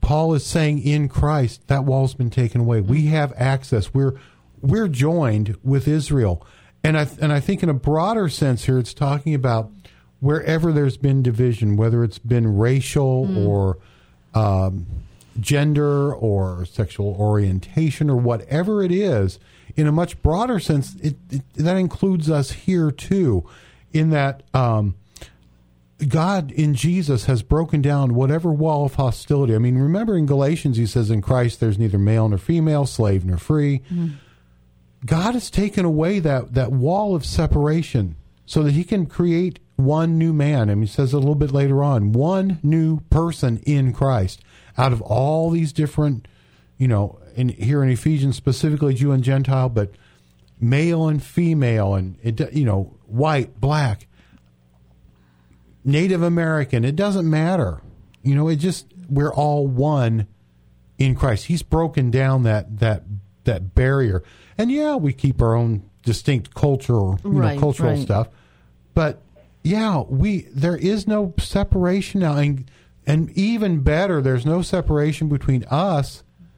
Paul is saying in Christ, that wall's been taken away. We have access. We're we're joined with Israel. And I and I think in a broader sense here, it's talking about wherever there's been division, whether it's been racial mm. or um, gender or sexual orientation or whatever it is, in a much broader sense, it, it, that includes us here too, in that um, God in Jesus has broken down whatever wall of hostility. I mean, remember in Galatians, he says, in Christ there's neither male nor female, slave nor free. Mm. God has taken away that, that wall of separation so that he can create one new man. And he says a little bit later on, one new person in Christ out of all these different, you know, in, here in Ephesians, specifically Jew and Gentile, but male and female and, it, you know, white, black, Native American, it doesn't matter. You know, it just, we're all one in Christ. He's broken down that, that, that barrier. And yeah, we keep our own distinct culture, you right, know, cultural right. stuff. But yeah, we there is no separation now, and, and even better, there's no separation between us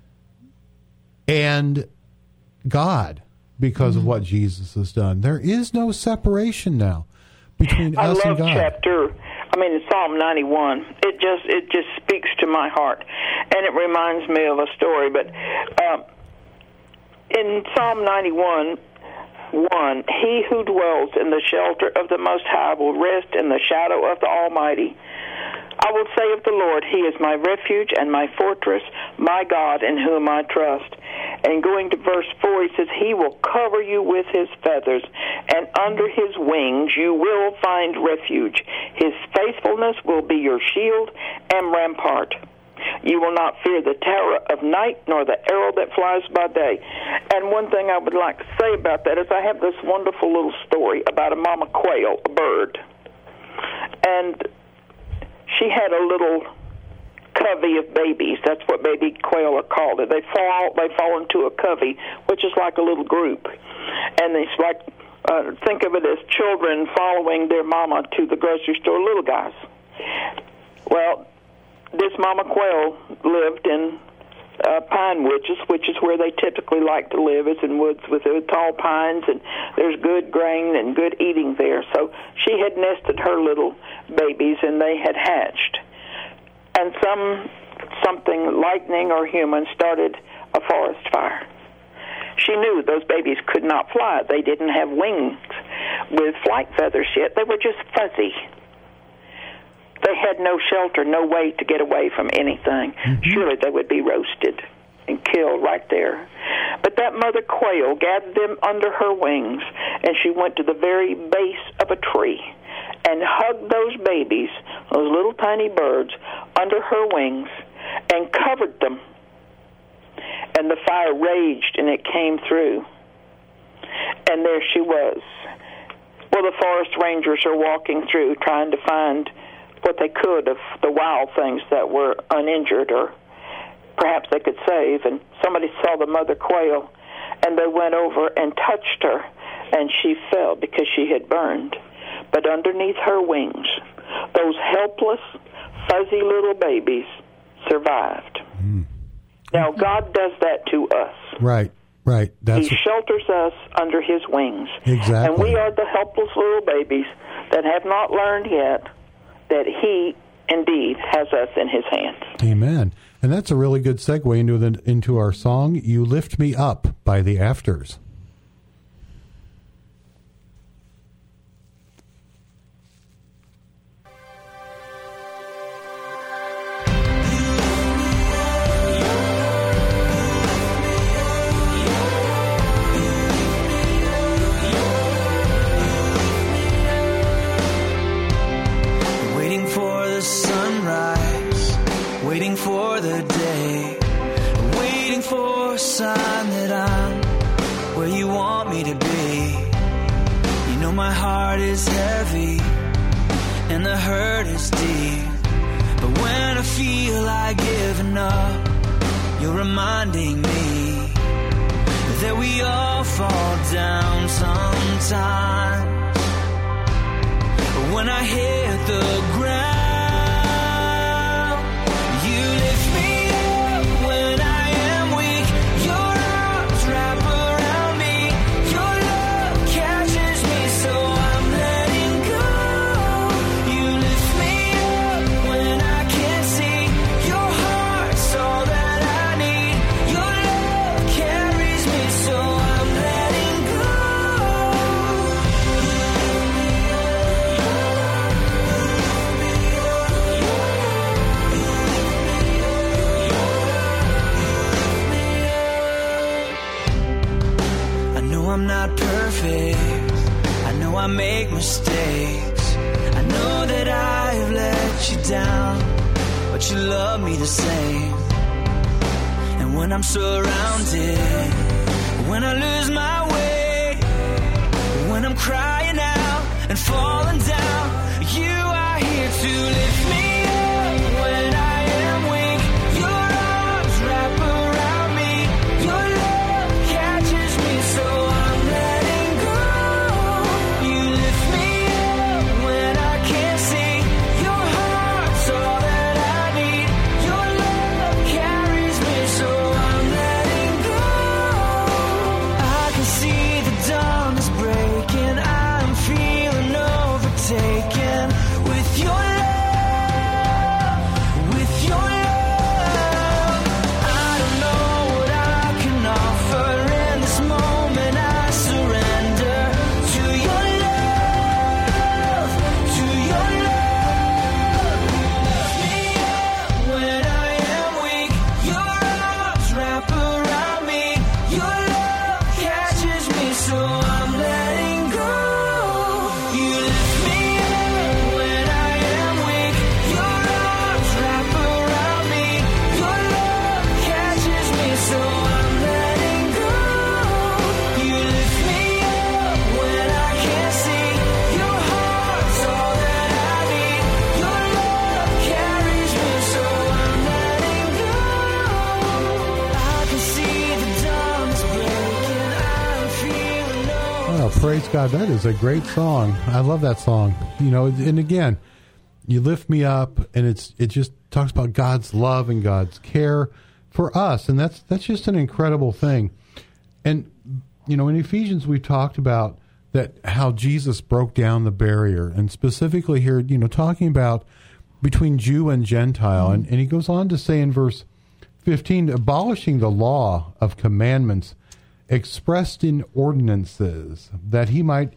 and God because mm-hmm. of what Jesus has done. There is no separation now between I us and love God. chapter. I mean, Psalm ninety-one. It just it just speaks to my heart, and it reminds me of a story. But uh, in Psalm ninety-one. One, he who dwells in the shelter of the Most High will rest in the shadow of the Almighty. I will say of the Lord, he is my refuge and my fortress, my God in whom I trust. And going to verse four, he says, he will cover you with his feathers, and under his wings you will find refuge. His faithfulness will be your shield and rampart. You will not fear the terror of night, nor the arrow that flies by day. And one thing I would like to say about that is I have this wonderful little story about a mama quail, a bird. And she had a little covey of babies. That's what baby quail are called. They fall, they fall into a covey, which is like a little group. And it's like, uh, think of it as children following their mama to the grocery store, little guys. Well, this mama quail lived in uh, pine woods, which is where they typically like to live, is in woods with uh, tall pines, and there's good grain and good eating there. So she had nested her little babies, and they had hatched. And some something, lightning or human, started a forest fire. She knew those babies could not fly. They didn't have wings with flight feathers yet. They were just fuzzy. They had no shelter, no way to get away from anything. Mm-hmm. Surely they would be roasted and killed right there. But that mother quail gathered them under her wings, and she went to the very base of a tree and hugged those babies, those little tiny birds, under her wings and covered them. And the fire raged, and it came through. And there she was. Well, the forest rangers are walking through trying to find what they could of the wild things that were uninjured or perhaps they could save. And somebody saw the mother quail, and they went over and touched her, and she fell because she had burned. But underneath her wings, those helpless, fuzzy little babies survived. Mm. Now, God does that to us. Right, right. That's he shelters us under his wings. Exactly. And we are the helpless little babies that have not learned yet that he indeed has us in his hands. Amen. And that's a really good segue into the, into our song, You Lift Me Up by the Afters. For the day, waiting for a sign that I'm where you want me to be. You know my heart is heavy and the hurt is deep, but when I feel like giving up, you're reminding me that we all fall down sometimes. But when I hit the ground, you lift me up. I make mistakes. I know that I have let you down, but you love me the same. And when I'm surrounded, when I lose my way, when I'm crying out and falling down, you are here to lift me up. When I am weak, your arms wrap around me. Your love catches me, so I'm letting go. You lift me up when I can't see. Your heart's all that I need. Your love carries me, so I'm letting go. I can see the dawn is breaking. I'm feeling overtaken with your love, with your love. I don't know what I can offer in this moment. I surrender to your love, to your love. You lift me up when I am weak. Your arms wrap around me. Your love catches me, so I'm letting go. You lift me up when I am weak. Your arms wrap around me. Your love catches me, so I'm letting go. You lift me up when I can't see. Your heart's all that I need. Your love carries me, so I'm letting go. I can see the dawn's breaking. I'm feeling no. Oh, praise God. That is a great song. I love that song. You know, and again, you lift me up, and it's it just talks about God's love and God's care for us, and that's that's just an incredible thing. And you know, in Ephesians, we talked about that how Jesus broke down the barrier, and specifically here, you know, talking about between Jew and Gentile, and, and he goes on to say in verse fifteen, abolishing the law of commandments expressed in ordinances, that he might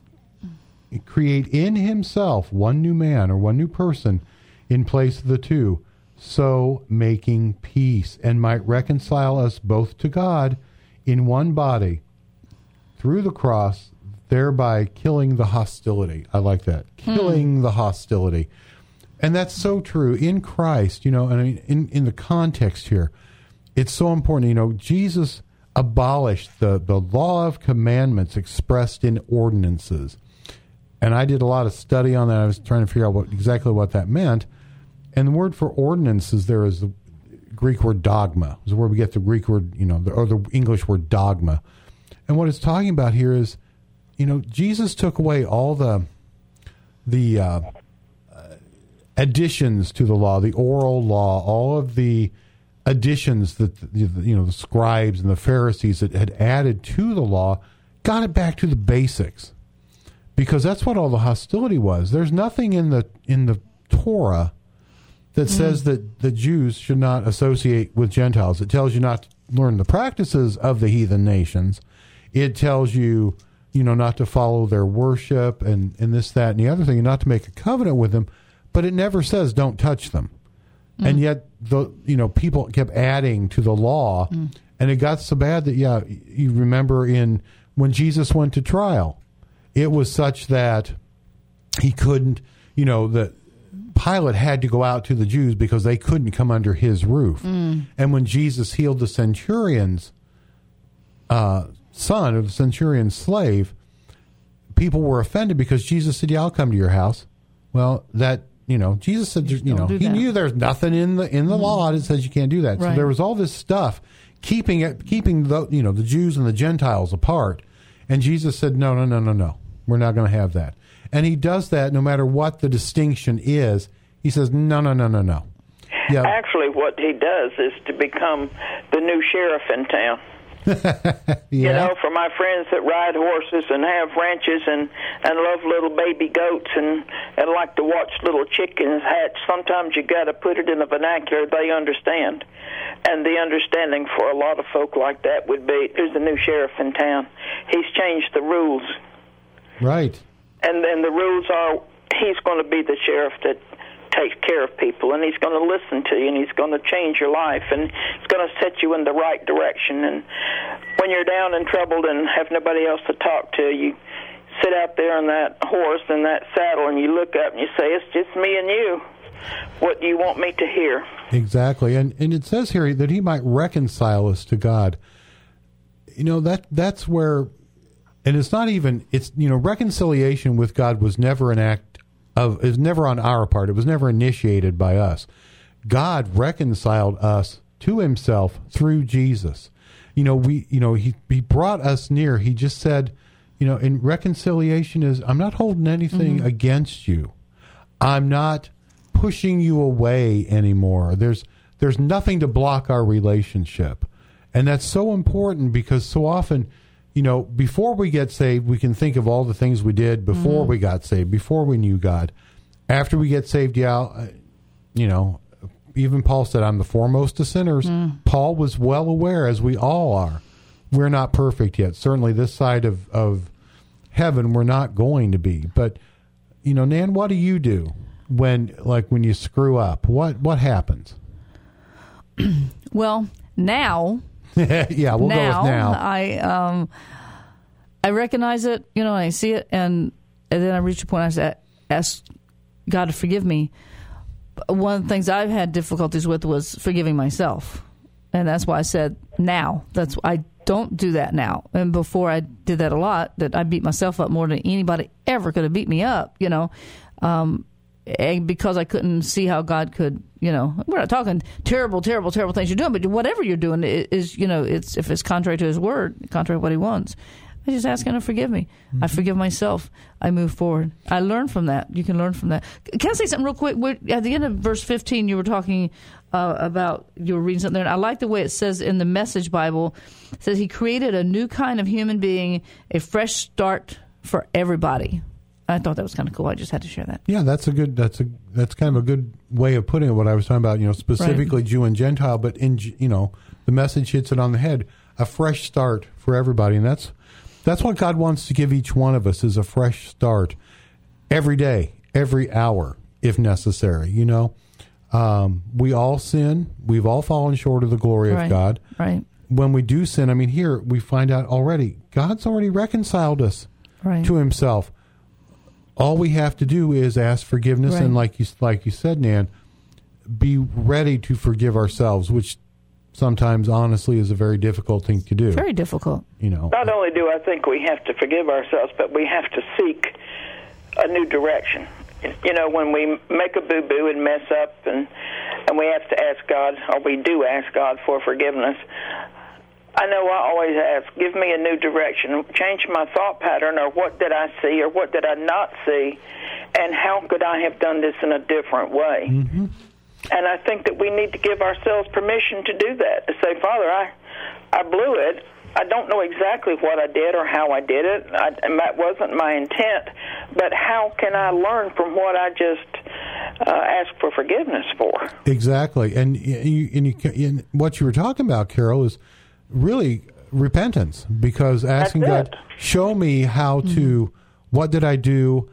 create in himself one new man or one new person in place of the two, so making peace, and might reconcile us both to God in one body through the cross, thereby killing the hostility. I like that. Killing the hostility. And that's so true in Christ, you know, and I mean, in, in the context here, it's so important. You know, Jesus abolished the, the law of commandments expressed in ordinances. And I did a lot of study on that. I was trying to figure out what exactly what that meant. And the word for ordinances there is the Greek word dogma. Is where we get the Greek word, you know, the, or the English word dogma. And what it's talking about here is, you know, Jesus took away all the the uh, additions to the law, the oral law, all of the additions that, you know, the scribes and the Pharisees that had added to the law, got it back to the basics. Because that's what all the hostility was. There's nothing in the in the Torah that mm-hmm. says that the Jews should not associate with Gentiles. It tells you not to learn the practices of the heathen nations. It tells you, you know, not to follow their worship and, and this, that, and the other thing, and not to make a covenant with them. But it never says don't touch them. Mm. And yet, the you know, people kept adding to the law, mm. and it got so bad that, yeah, you remember in when Jesus went to trial, it was such that he couldn't, you know, that Pilate had to go out to the Jews because they couldn't come under his roof. Mm. And when Jesus healed the centurion's uh, son, or the centurion's slave, people were offended because Jesus said, yeah, I'll come to your house. Well, that, you know, Jesus said, you Don't know, he that. knew there's nothing in the in the mm. law that says you can't do that. Right. So there was all this stuff keeping it, keeping the, you know, the Jews and the Gentiles apart. And Jesus said, no, no, no, no, no. We're not going to have that. And he does that no matter what the distinction is. He says, no, no, no, no, no. Yeah. Actually, what he does is to become the new sheriff in town. yeah. You know, for my friends that ride horses and have ranches and, and love little baby goats and, and like to watch little chickens hatch, sometimes you got to put it in a vernacular they understand. And the understanding for a lot of folk like that would be, there's a new sheriff in town. He's changed the rules. Right. And then the rules are, he's going to be the sheriff that takes care of people, and he's going to listen to you, and he's going to change your life, and he's going to set you in the right direction. And when you're down and troubled and have nobody else to talk to, you sit out there on that horse and that saddle, and you look up and you say, "It's just me and you. What do you want me to hear?" Exactly, and and it says here that he might reconcile us to God. You know, that that's where, and it's not even, it's, you know, reconciliation with God was never an act of, is never on our part. It was never initiated by us. God reconciled us to himself through Jesus. You know, we, you know, he, he brought us near. He just said, you know, in reconciliation is, I'm not holding anything mm-hmm. against you. I'm not pushing you away anymore. There's, there's nothing to block our relationship. And that's so important because so often, you know, before we get saved, we can think of all the things we did before mm-hmm. we got saved, before we knew God. After we get saved, yeah, you know, even Paul said, I'm the foremost of sinners. Mm. Paul was well aware, as we all are, we're not perfect yet. Certainly this side of, of heaven, we're not going to be. But, you know, Nan, what do you do when, like, when you screw up? What, what happens? Well, now... yeah, we'll now, go with now. I um, I recognize it, you know, I see it, and, and then I reach a point I say, ask God to forgive me. One of the things I've had difficulties with was forgiving myself, and that's why I said now. That's I don't do that now. And before I did that a lot, that I beat myself up more than anybody ever could have beat me up, you know. Um, And because I couldn't see how God could, you know, we're not talking terrible, terrible, terrible things you're doing, but whatever you're doing is, you know, it's if it's contrary to his word, contrary to what he wants. I just ask him to forgive me. Mm-hmm. I forgive myself. I move forward. I learn from that. You can learn from that. Can I say something real quick? We're, at the end of verse fifteen, you were talking uh, about, you were reading something there, and I like the way it says in the Message Bible, it says he created a new kind of human being, a fresh start for everybody. I thought that was kind of cool. I just had to share that. Yeah, that's a good. That's a that's kind of a good way of putting it. What I was talking about, you know, specifically right. Jew and Gentile, but in you know, the message hits it on the head. A fresh start for everybody, and that's that's what God wants to give each one of us is a fresh start every day, every hour, if necessary. You know, um, we all sin. We've all fallen short of the glory right. of God. Right. When we do sin, I mean, here we find out already God's already reconciled us right. to Himself. All we have to do is ask forgiveness, right. and like you like you said, Nan, be ready to forgive ourselves, which sometimes, honestly, is a very difficult thing to do. Very difficult. You know. Not only do I think we have to forgive ourselves, but we have to seek a new direction. You know, when we make a boo-boo and mess up, and and we have to ask God, or we do ask God for forgiveness, I know I always ask, give me a new direction, change my thought pattern, or what did I see, or what did I not see, and how could I have done this in a different way? Mm-hmm. And I think that we need to give ourselves permission to do that, to say, Father, I, I blew it. I don't know exactly what I did or how I did it, I, and that wasn't my intent, but how can I learn from what I just uh, asked for forgiveness for? Exactly. And, you, and, you, and what you were talking about, Carol, is really repentance, because asking God, show me how to, mm-hmm. what did I do?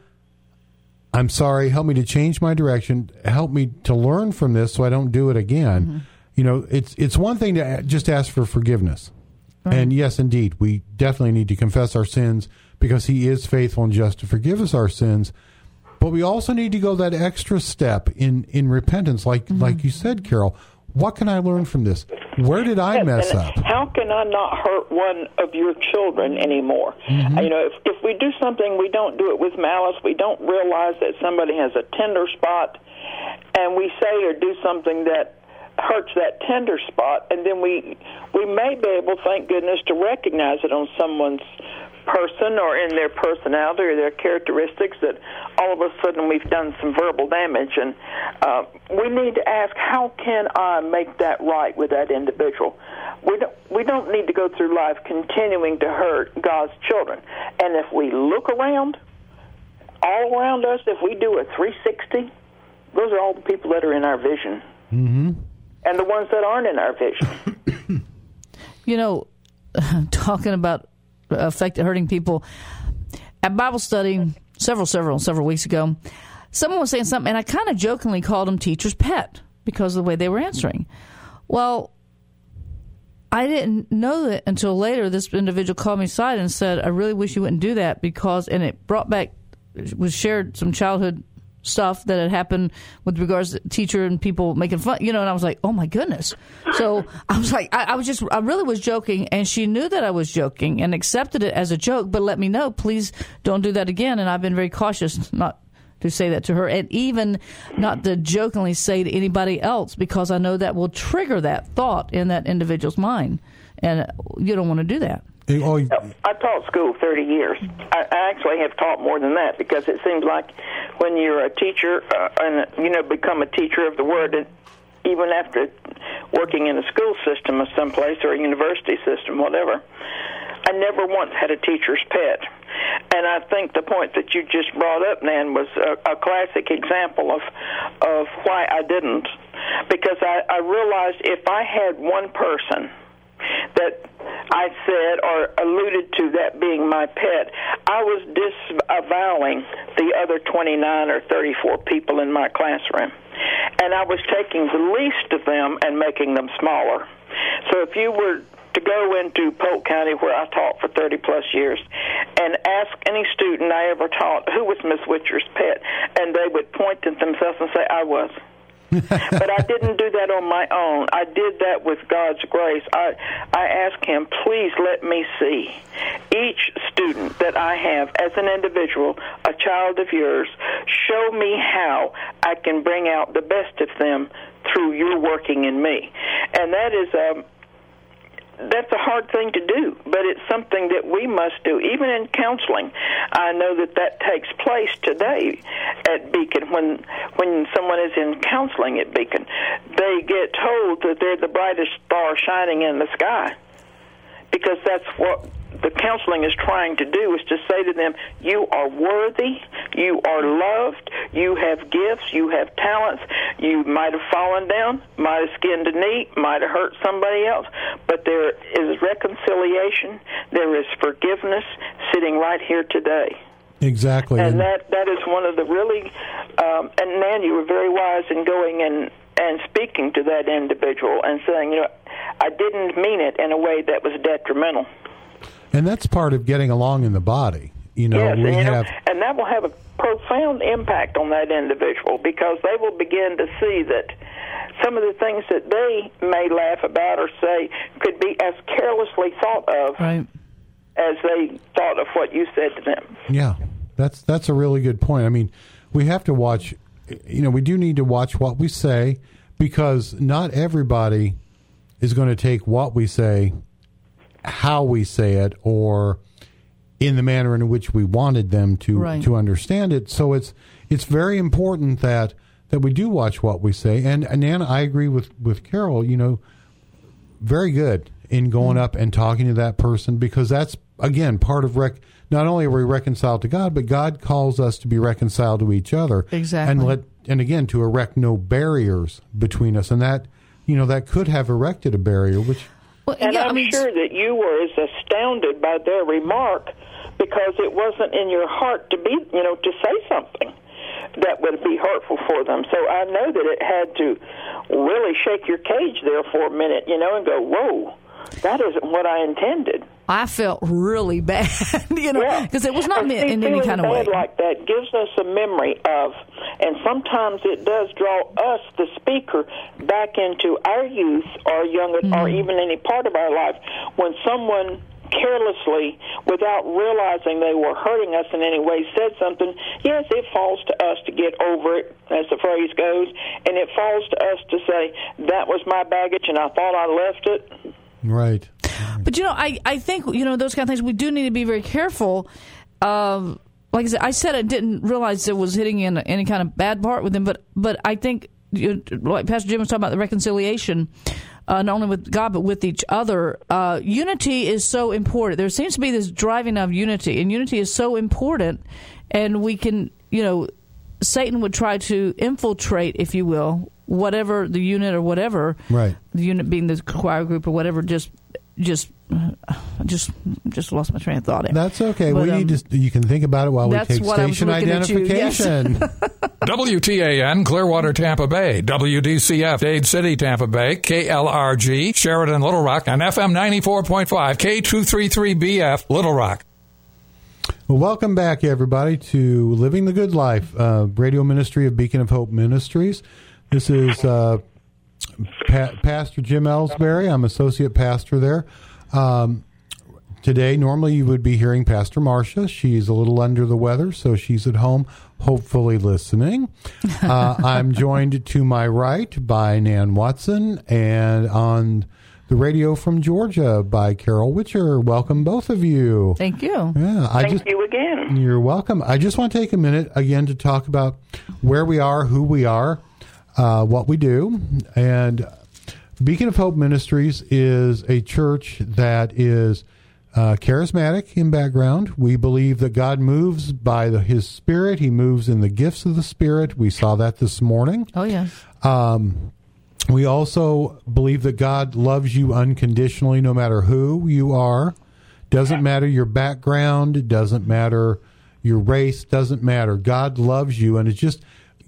I'm sorry, help me to change my direction, help me to learn from this so I don't do it again. Mm-hmm. You know, it's it's one thing to just ask for forgiveness. Right. And yes, indeed, we definitely need to confess our sins because He is faithful and just to forgive us our sins. But we also need to go that extra step in, in repentance, like mm-hmm. like you said, Carol. What can I learn from this? Where did I yes, mess and up? How can I not hurt one of your children anymore? Mm-hmm. You know, if, if we do something, we don't do it with malice. We don't realize that somebody has a tender spot, and we say or do something that hurts that tender spot, and then we we may be able, thank goodness, to recognize it on someone's person or in their personality or their characteristics that all of a sudden we've done some verbal damage. And uh, we need to ask, how can I make that right with that individual? We don't, we don't need to go through life continuing to hurt God's children. And if we look around, all around us, if we do a three sixty, those are all the people that are in our vision. Mm-hmm. And the ones that aren't in our vision. You know, talking about affected hurting people, at Bible study several, several, several weeks ago, someone was saying something, and I kind of jokingly called them teacher's pet because of the way they were answering. Well, I didn't know that until later. This individual called me aside and said, I really wish you wouldn't do that because, and it brought back, was shared some childhood stuff that had happened with regards to teacher and people making fun, you know, and I was like, oh my goodness. So I was like, I, I was just, I really was joking, and she knew that I was joking and accepted it as a joke, but let me know, please don't do that again. And I've been very cautious not to say that to her, and even not to jokingly say to anybody else, because I know that will trigger that thought in that individual's mind, and you don't want to do that. Oh, I taught school thirty years. I, I actually have taught more than that because it seems like when you're a teacher uh, and, you know, become a teacher of the Word, and even after working in a school system of someplace or a university system, whatever, I never once had a teacher's pet. And I think the point that you just brought up, Nan, was a, a classic example of of why I didn't. Because I, I realized if I had one person that I said or alluded to that being my pet, I was disavowing the other twenty-nine or thirty-four people in my classroom. And I was taking the least of them and making them smaller. So if you were to go into Polk County, where I taught for thirty plus years, and ask any student I ever taught, who was Miss Witcher's pet, and they would point at themselves and say, I was. But I didn't do that on my own. I did that with God's grace. I I asked him, please let me see each student that I have as an individual, a child of yours. Show me how I can bring out the best of them through your working in me. And that is a that's a hard thing to do, but it's something that we must do. Even in counseling, I know that that takes place today at Beacon. When when someone is in counseling at Beacon, they get told that they're the brightest star shining in the sky, because that's what the counseling is trying to do, is to say to them, you are worthy, you are loved, you have gifts, you have talents, you might have fallen down, might have skinned a knee, might have hurt somebody else, but there is reconciliation, there is forgiveness sitting right here today. Exactly. And that, that is one of the really, um, and Nan, you were very wise in going and, and speaking to that individual and saying, you know, I didn't mean it in a way that was detrimental. And that's part of getting along in the body. You know, yes, we and, you have, know, and that will have a profound impact on that individual, because they will begin to see that some of the things that they may laugh about or say could be as carelessly thought of right. as they thought of what you said to them. Yeah, that's that's a really good point. I mean, we have to watch, you know, we do need to watch what we say, because not everybody is going to take what we say, how we say it, or in the manner in which we wanted them to right. to understand it. So it's it's very important that that we do watch what we say. And, and Anna, I agree with, with Carol, you know, very good in going mm-hmm. up and talking to that person, because that's, again, part of rec- not only are we reconciled to God, but God calls us to be reconciled to each other. Exactly. And let and again, to erect no barriers between us. And that, you know, that could have erected a barrier, which... Well, and yeah, I'm I mean, sure that you were as astounded by their remark, because it wasn't in your heart to be, you know, to say something that would be hurtful for them. So I know that it had to really shake your cage there for a minute, you know, and go, whoa, that isn't what I intended. I felt really bad, you know, because yeah. it was not and meant see, in any kind of way. Feeling bad like that gives us a memory of, and sometimes it does draw us, the speaker, back into our youth or young, mm-hmm. or even any part of our life, when someone carelessly, without realizing they were hurting us in any way, said something. Yes, it falls to us to get over it, as the phrase goes, and it falls to us to say, that was my baggage and I thought I left it. Right. But, you know, I, I think, you know, those kind of things, we do need to be very careful. Um, like I said, I said I didn't realize it was hitting in any kind of bad part with him, but, but I think, you know, like Pastor Jim was talking about the reconciliation, Uh, not only with God, but with each other. Uh, unity is so important. There seems to be this driving of unity, and unity is so important. And we can, you know, Satan would try to infiltrate, if you will, whatever the unit or whatever, right. the unit being the choir group or whatever, just just uh, just just lost my train of thought. That's okay. But, we um, need to. You can think about it while we that's take what I was station looking at you. Yes. identification. W T A N, Clearwater, Tampa Bay. W D C F, Dade City, Tampa Bay. K L R G, Sheridan, Little Rock. And F M ninety-four point five, K two thirty-three B F, Little Rock. Well, welcome back, everybody, to Living the Good Life, uh, radio ministry of Beacon of Hope Ministries. This is uh, pa- Pastor Jim Ellsbury. I'm associate pastor there. Um, today, normally you would be hearing Pastor Marcia. She's a little under the weather, so she's at home, hopefully listening. Uh, I'm joined to my right by Nan Watson, and on the radio from Georgia by Carol Witcher. Welcome, both of you. Thank you. Yeah, I Thank just, you again. You're welcome. I just want to take a minute again to talk about where we are, who we are, uh, what we do. And Beacon of Hope Ministries is a church that is uh, charismatic in background. We believe that God moves by the, His Spirit. He moves in the gifts of the Spirit. We saw that this morning. Oh, yes. Um, we also believe that God loves you unconditionally, no matter who you are. Doesn't matter your background. It doesn't matter your race. Doesn't matter. God loves you, and it's just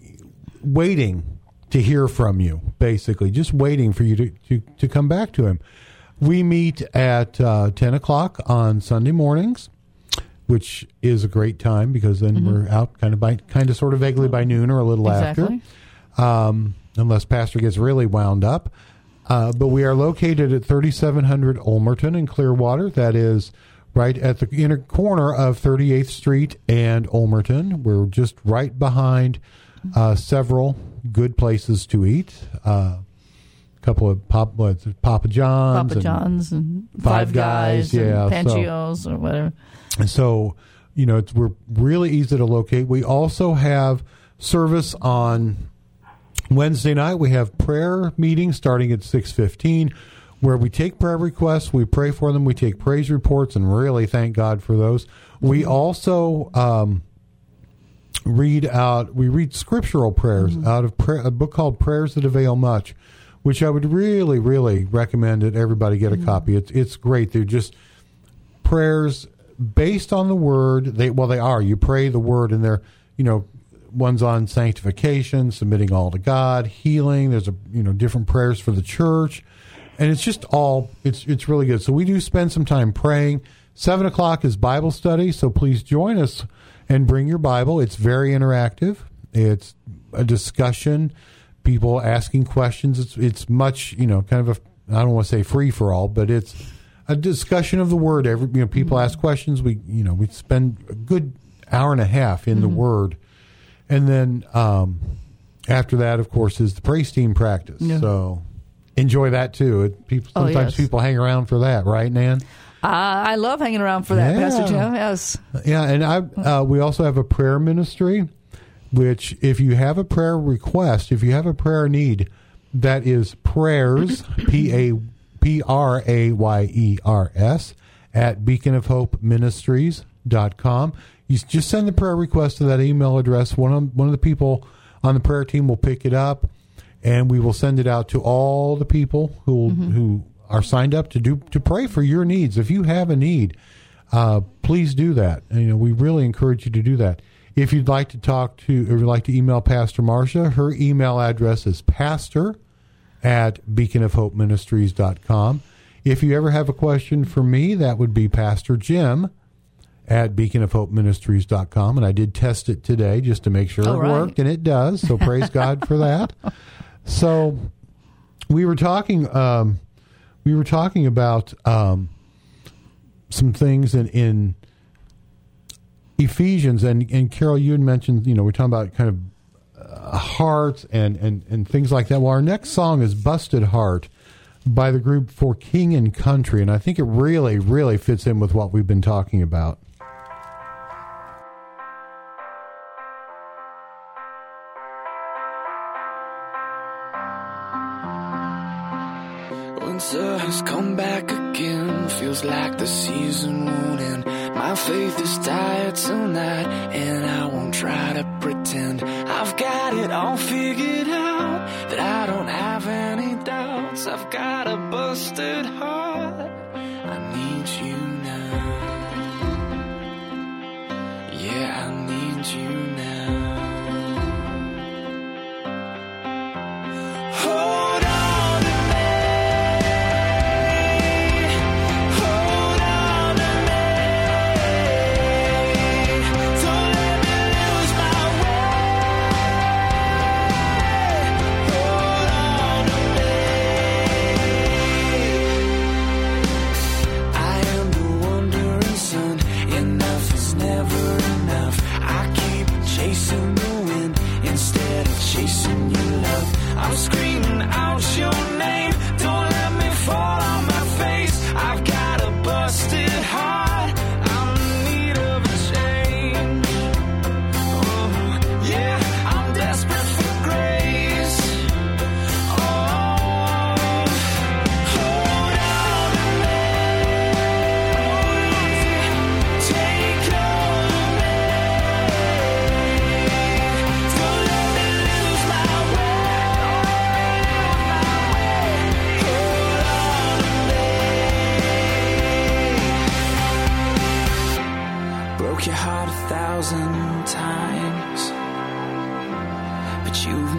waiting to hear from you, basically. Just waiting for you to, to, to come back to Him. We meet at uh, ten o'clock on Sunday mornings, which is a great time because then mm-hmm. we're out kind of by, kind of sort of vaguely by noon or a little exactly. after. Um unless Pastor gets really wound up. Uh, but we are located at thirty-seven hundred Olmerton in Clearwater. That is right at the inner corner of thirty-eighth Street and Olmerton. We're just right behind uh, several good places to eat. Uh, a couple of Pop, what, Papa John's. Papa John's and, and Five, Five Guys, Guys, yeah, and Panchio's so, or whatever. And so, you know, it's, we're really easy to locate. We also have service on Wednesday night. We have prayer meetings starting at six fifteen, where we take prayer requests, we pray for them, we take praise reports, and really thank God for those. We also um, read out, we read scriptural prayers mm-hmm. out of prayer, a book called Prayers That Avail Much, which I would really, really recommend that everybody get a mm-hmm. copy. It's it's great. They're just prayers based on the Word. They well, they are. You pray the Word, and they're, you know, one's on sanctification, submitting all to God, healing. There's a you know different prayers for the church, and it's just all it's it's really good. So we do spend some time praying. Seven o'clock is Bible study, so please join us and bring your Bible. It's very interactive. It's a discussion, people asking questions. It's it's much you know kind of a I don't want to say free for all, but it's a discussion of the Word. Every you know people ask questions. We you know we spend a good hour and a half in mm-hmm. the Word. And then um, after that, of course, is the praise team practice. Yeah. So enjoy that, too. It, people, sometimes oh, yes. people hang around for that, right, Nan? Uh, I love hanging around for that, yeah. Pastor Jim. Yes. Yeah, and I uh, we also have a prayer ministry, which if you have a prayer request, if you have a prayer need, that is prayers, P A P R A Y E R S, at beacon of hope ministries dot com. You just send the prayer request to that email address. One of, one of the people on the prayer team will pick it up, and we will send it out to all the people who mm-hmm. who are signed up to do to pray for your needs. If you have a need, uh, please do that. And, you know, we really encourage you to do that. If you'd like to talk to, or you'd like to email Pastor Marcia, her email address is pastor at beacon of hope ministries dot com. If you ever have a question for me, that would be Pastor Jim at beacon of hope ministries dot com. And I did test it today just to make sure oh, it right. worked, and it does. So praise God for that. So we were talking, um, we were talking about um, some things in, in Ephesians, and, and Carol, you had mentioned, you know, we're talking about kind of uh, hearts and, and, and things like that. Well, our next song is Busted Heart by the group For King and Country, and I think it really, really fits in with what we've been talking about. Winter has come back again, feels like the season won't end. My faith is tired tonight, and I won't try to pretend I've got it all figured out, that I don't have any doubts. I've got a busted heart,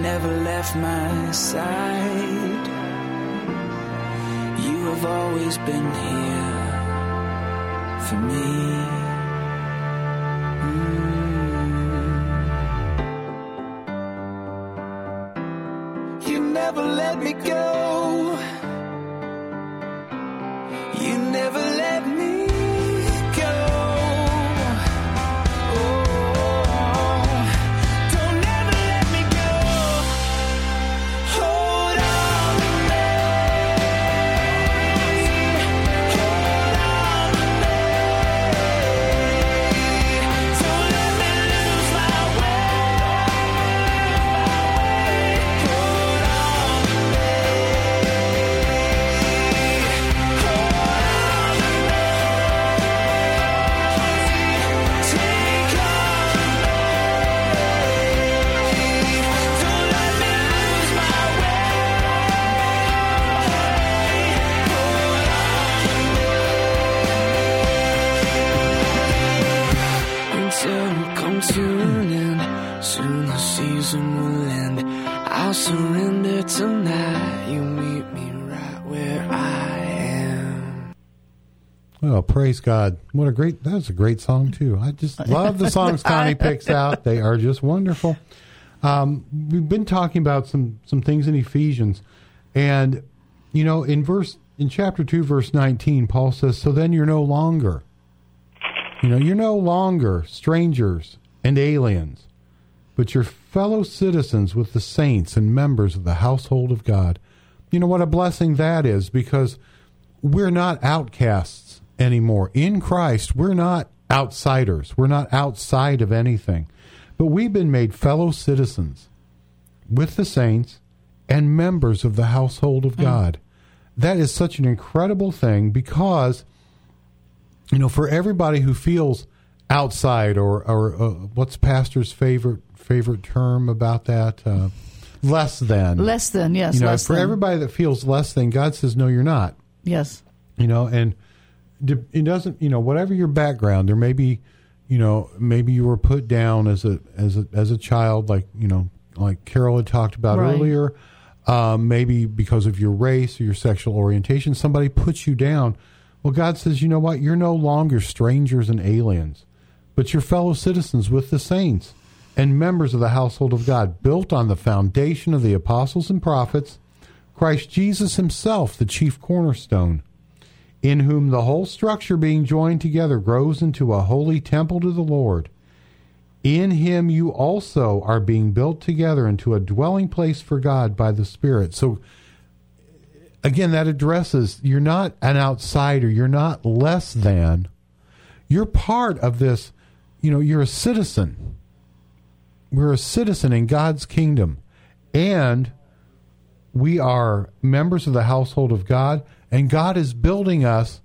never left my side. You have always been here for me. Mm. You never let me go. You never let me go. Oh, don't ever let me go. Hold on to me. Hold on to me. Don't let me lose my way. Hold on to me. Come to an end, soon the season will end. I'll surrender tonight. You meet me right where I am. Well, praise God. What a great, that was a great song, too. I just love the songs Connie picks out. They are just wonderful. Um, we've been talking about some, some things in Ephesians. And, you know, in verse, in chapter two, verse nineteen, Paul says, so then you're no longer, you know, you're no longer strangers and aliens, but you're fellow citizens with the saints and members of the household of God. You know what a blessing that is, because we're not outcasts anymore. In Christ, we're not outsiders. We're not outside of anything. But we've been made fellow citizens with the saints and members of the household of God. Mm. That is such an incredible thing, because, you know, for everybody who feels outside, or, or uh, what's pastor's favorite favorite term about that? Uh, less than. Less than, yes. You know, less for than. everybody that feels less than, God says, no, you're not. Yes. You know, and it doesn't, you know, whatever your background, there may be, you know, maybe you were put down as a as a as a child, like, you know, like Carol had talked about right. earlier. Um, maybe because of your race or your sexual orientation, somebody puts you down. Well, God says, you know what? You're no longer strangers and aliens, but you're fellow citizens with the saints and members of the household of God, built on the foundation of the apostles and prophets, Christ Jesus himself, the chief cornerstone, in whom the whole structure being joined together grows into a holy temple to the Lord. In him you also are being built together into a dwelling place for God by the Spirit. So, again, that addresses, you're not an outsider. You're not less than. You're part of this. You know, you're a citizen. We're a citizen in God's kingdom. And we are members of the household of God. And God is building us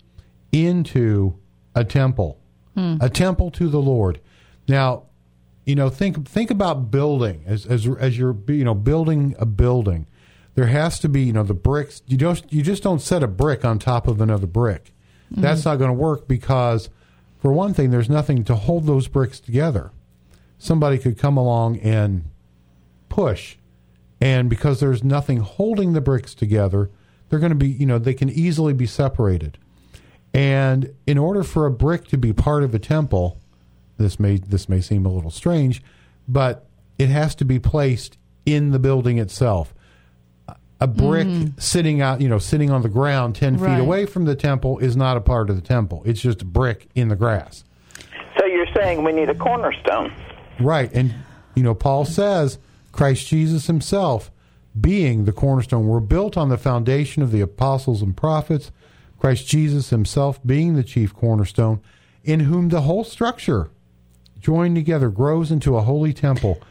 into a temple. Hmm. A temple to the Lord. Now, you know, think think about building as as as you're you know building a building. There has to be, you know, the bricks. You don't you just don't set a brick on top of another brick. Mm-hmm. That's not going to work, because, for one thing, there's nothing to hold those bricks together. Somebody could come along and push, and because there's nothing holding the bricks together, they're going to be, you know, they can easily be separated. And in order for a brick to be part of a temple, This may this may seem a little strange, but it has to be placed in the building itself. A brick mm. sitting out, you know, sitting on the ground ten right. feet away from the temple is not a part of the temple. It's just a brick in the grass. So you're saying we need a cornerstone. Right. And, you know, Paul says, Christ Jesus himself being the cornerstone. We're built on the foundation of the apostles and prophets, Christ Jesus himself being the chief cornerstone, in whom the whole structure joined together grows into a holy temple.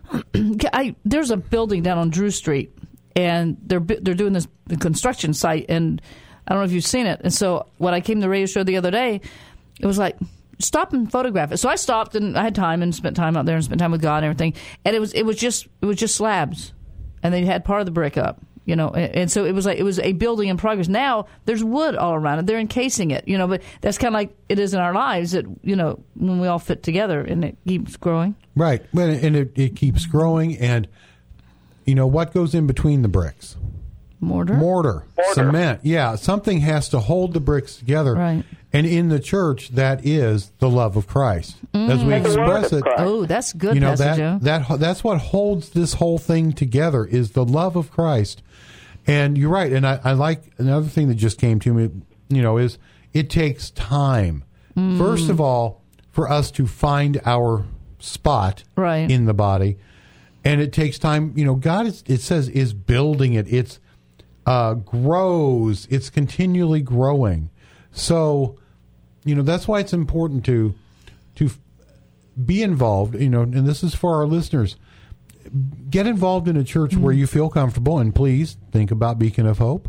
I, there's a building down on Drew Street, and they're they're doing this construction site, and I don't know if you've seen it. And so when I came to the radio show the other day, it was like, stop and photograph it. So I stopped, and I had time and spent time out there and spent time with God and everything. And it was it was just it was just slabs, and they had part of the brick up. You know, and, and so it was like it was a building in progress. Now there's wood all around it; they're encasing it. You know, but that's kind of like it is in our lives. That, you know, when we all fit together and it keeps growing. Right, and it, it keeps growing. And you know, what goes in between the bricks? Mortar? Mortar, Mortar. cement. Yeah, something has to hold the bricks together. Right. And in the church, that is the love of Christ. As we And the word express of it, Christ. Oh, that's good, you know, Pastor that, Joe. that that's what holds this whole thing together is the love of Christ. And you're right. And I, I like another thing that just came to me, you know, is it takes time. Mm. First of all, for us to find our spot Right. in the body. And it takes time. You know, God, is, it says, is building it. It's uh, grows. It's continually growing. So, you know, that's why it's important to to be involved, you know, and this is for our listeners. Get involved in a church mm-hmm. where you feel comfortable, and please think about Beacon of Hope.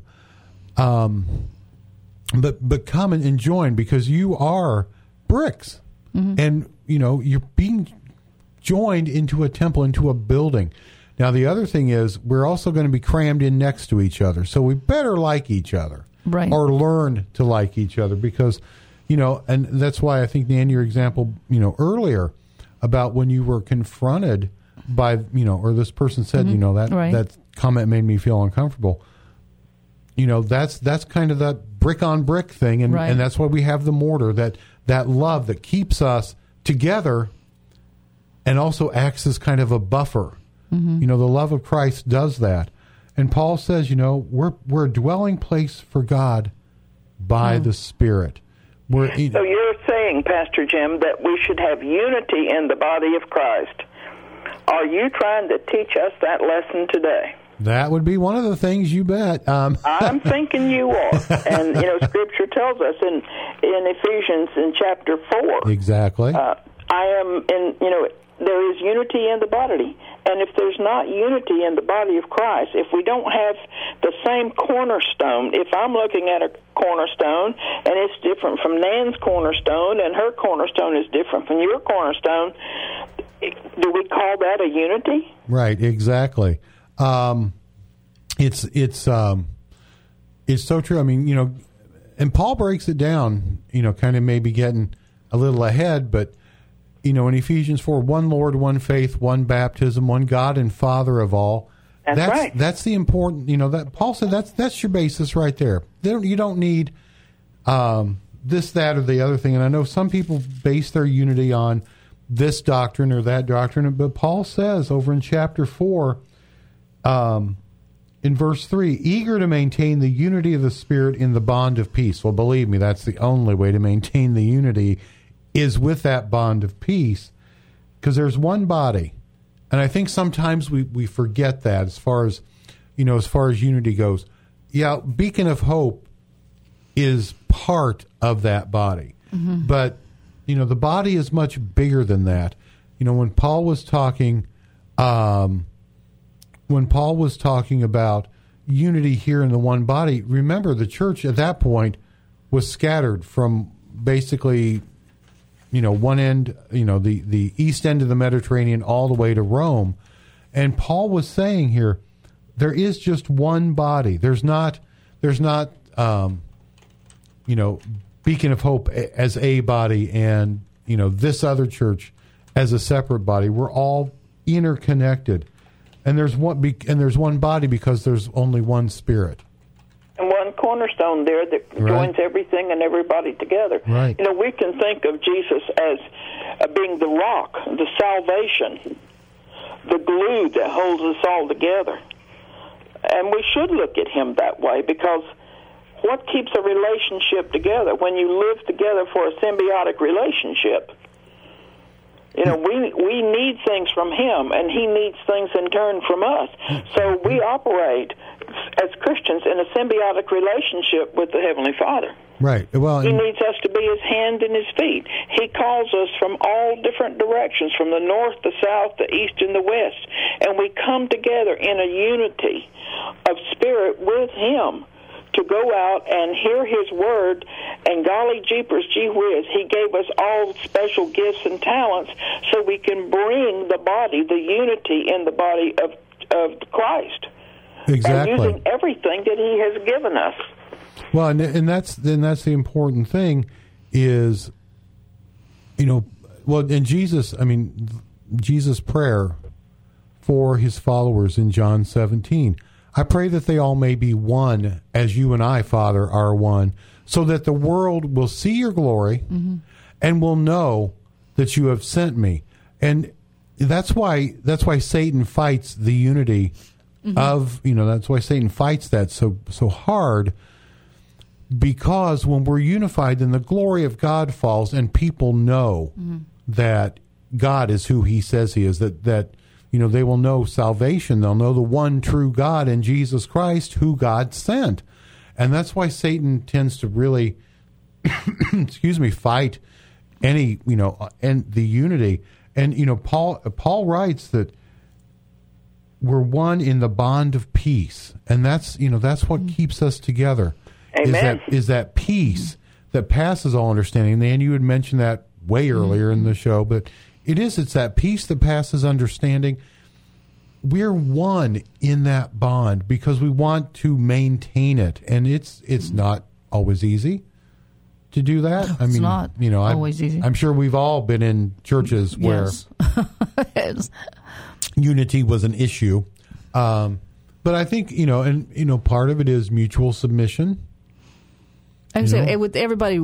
Um, but but come and, and join, because you are bricks, mm-hmm. and you know you're being joined into a temple, into a building. Now the other thing is we're also going to be crammed in next to each other, so we better like each other, right? Or learn to like each other, because you know, and that's why I think, Dan, your example, you know, earlier about when you were confronted by, you know, or this person said, mm-hmm. you know, that right. that comment made me feel uncomfortable. You know, that's that's kind of that brick on brick thing, and, right. and that's why we have the mortar, that that love that keeps us together and also acts as kind of a buffer. Mm-hmm. You know, the love of Christ does that. And Paul says, you know, we're we're a dwelling place for God by mm. the Spirit. We're, you know, so you're saying, Pastor Jim, that we should have unity in the body of Christ. Are you trying to teach us that lesson today? That would be one of the things, you bet. Um, I'm thinking you are. And, you know, Scripture tells us in, in Ephesians in chapter four. Exactly. Uh, I am in, you know, there is unity in the body. And if there's not unity in the body of Christ, if we don't have the same cornerstone, if I'm looking at a cornerstone and it's different from Nan's cornerstone and her cornerstone is different from your cornerstone, do we call that a unity? Right, exactly. Um, it's it's um, it's so true. I mean, you know, and Paul breaks it down, you know, kind of maybe getting a little ahead, but you know, in Ephesians four, one Lord, one faith, one baptism, one God and Father of all. That's, that's right. That's the important, you know, that Paul said that's that's your basis right there. They don't, you don't need um, this, that, or the other thing. And I know some people base their unity on this doctrine or that doctrine, but Paul says over in chapter four, um, in verse three, eager to maintain the unity of the Spirit in the bond of peace. Well, believe me, that's the only way to maintain the unity, is with that bond of peace, because there's one body. And I think sometimes we, we forget that as far as, you know, as far as unity goes. Yeah, Beacon of Hope is part of that body. Mm-hmm. But, you know, the body is much bigger than that. You know, when Paul was talking, um, when Paul was talking about unity here in the one body, remember the church at that point was scattered from basically, you know, one end, you know, the, the east end of the Mediterranean all the way to Rome. And Paul was saying here, there is just one body. There's not, there's not, um, you know, Beacon of Hope as a body and, you know, this other church as a separate body. We're all interconnected. And there's one, and there's one body because there's only one Spirit. And one cornerstone there that right. joins everything and everybody together. Right. You know, we can think of Jesus as uh, being the rock, the salvation, the glue that holds us all together. And we should look at him that way, because what keeps a relationship together? When you live together for a symbiotic relationship, you know, we we need things from him, and he needs things in turn from us. So we operate as Christians in a symbiotic relationship with the Heavenly Father. Right. Well, he needs us to be his hand and his feet. He calls us from all different directions, from the north, the south, the east, and the west. And we come together in a unity of spirit with him to go out and hear his word, and golly jeepers, gee whiz, he gave us all special gifts and talents so we can bring the body, the unity in the body of, of Christ. Exactly. And using everything that he has given us. Well, and, and that's then that's the important thing is, you know, well, and Jesus, I mean, Jesus' prayer for his followers in John seventeen. I pray that they all may be one as you and I, Father, are one, so that the world will see your glory mm-hmm. and will know that you have sent me. And that's why that's why Satan fights the unity mm-hmm. of, you know, that's why Satan fights that so so hard, because when we're unified, then the glory of God falls and people know mm-hmm. that God is who he says he is, that that you know, they will know salvation. They'll know the one true God in Jesus Christ, who God sent. And that's why Satan tends to really, excuse me, fight any, you know, and the unity. And, you know, Paul Paul writes that we're one in the bond of peace. And that's, you know, that's what keeps us together. Amen. Is that, is that peace that passes all understanding. And you had mentioned that way earlier in the show, but it is, it's that peace that passes understanding. We're one in that bond because we want to maintain it. And it's it's not always easy to do that. No, I mean, it's not you know, always I'm, easy. I'm sure we've all been in churches where yes. yes. unity was an issue. Um, but I think, you know, and, you know, part of it is mutual submission. And so with everybody,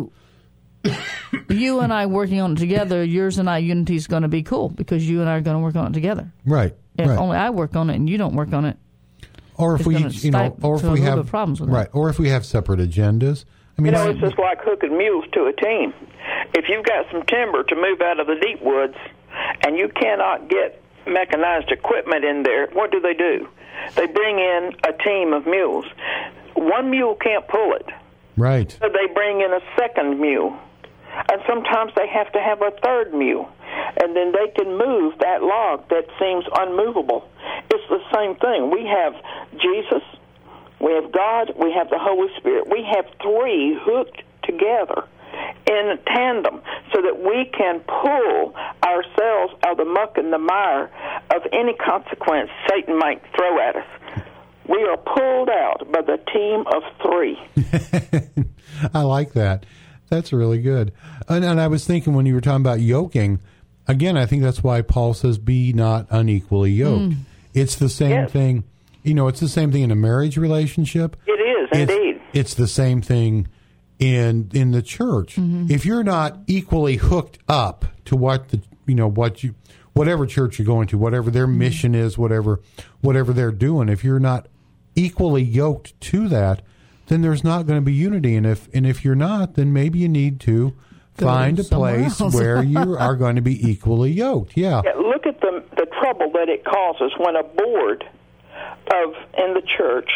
you and I working on it together, yours and I unity is going to be cool because you and I are going to work on it together. Right. If right. only I work on it and you don't work on it, or if we, you know, or if we have problems with right, it. or if we have separate agendas. I mean, you know, I, it's just like hooking mules to a team. If you've got some timber to move out of the deep woods, and you cannot get mechanized equipment in there, what do they do? They bring in a team of mules. One mule can't pull it. Right. So they bring in a second mule. And sometimes they have to have a third mule. And then they can move that log that seems unmovable. It's the same thing. We have Jesus, we have God, we have the Holy Spirit. We have three hooked together in tandem so that we can pull ourselves out of the muck and the mire of any consequence Satan might throw at us. We are pulled out by the team of three. I like that. That's really good. And, and I was thinking when you were talking about yoking, again, I think that's why Paul says, be not unequally yoked. Mm. It's the same yes. thing. You know, it's the same thing in a marriage relationship. It is, it's, indeed. It's the same thing in in the church. Mm-hmm. If you're not equally hooked up to what the, you know, what you, whatever church you're going to, whatever their mm-hmm. mission is, whatever, whatever they're doing, if you're not equally yoked to that, then there's not going to be unity. And if and if you're not, then maybe you need to Go find a place where you are going to be equally yoked. Yeah. yeah. Look at the the trouble that it causes when a board of in the church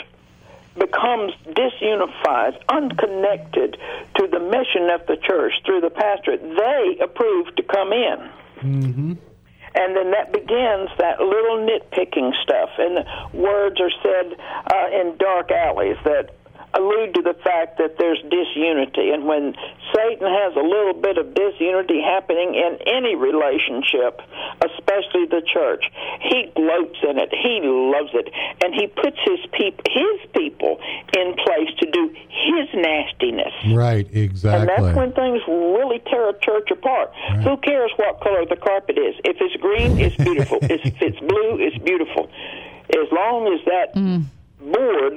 becomes disunified, unconnected to the mission of the church through the pastorate. They approve to come in. Mm-hmm. And then that begins that little nitpicking stuff, and the words are said uh, in dark alleys that allude to the fact that there's disunity. And when Satan has a little bit of disunity happening in any relationship, especially the church, he gloats in it. He loves it. And he puts his, peop- his people in place to do his nastiness. Right, exactly. And that's when things really tear a church apart. Right. Who cares what color the carpet is? If it's green, it's beautiful. If it's blue, it's beautiful. As long as that mm. board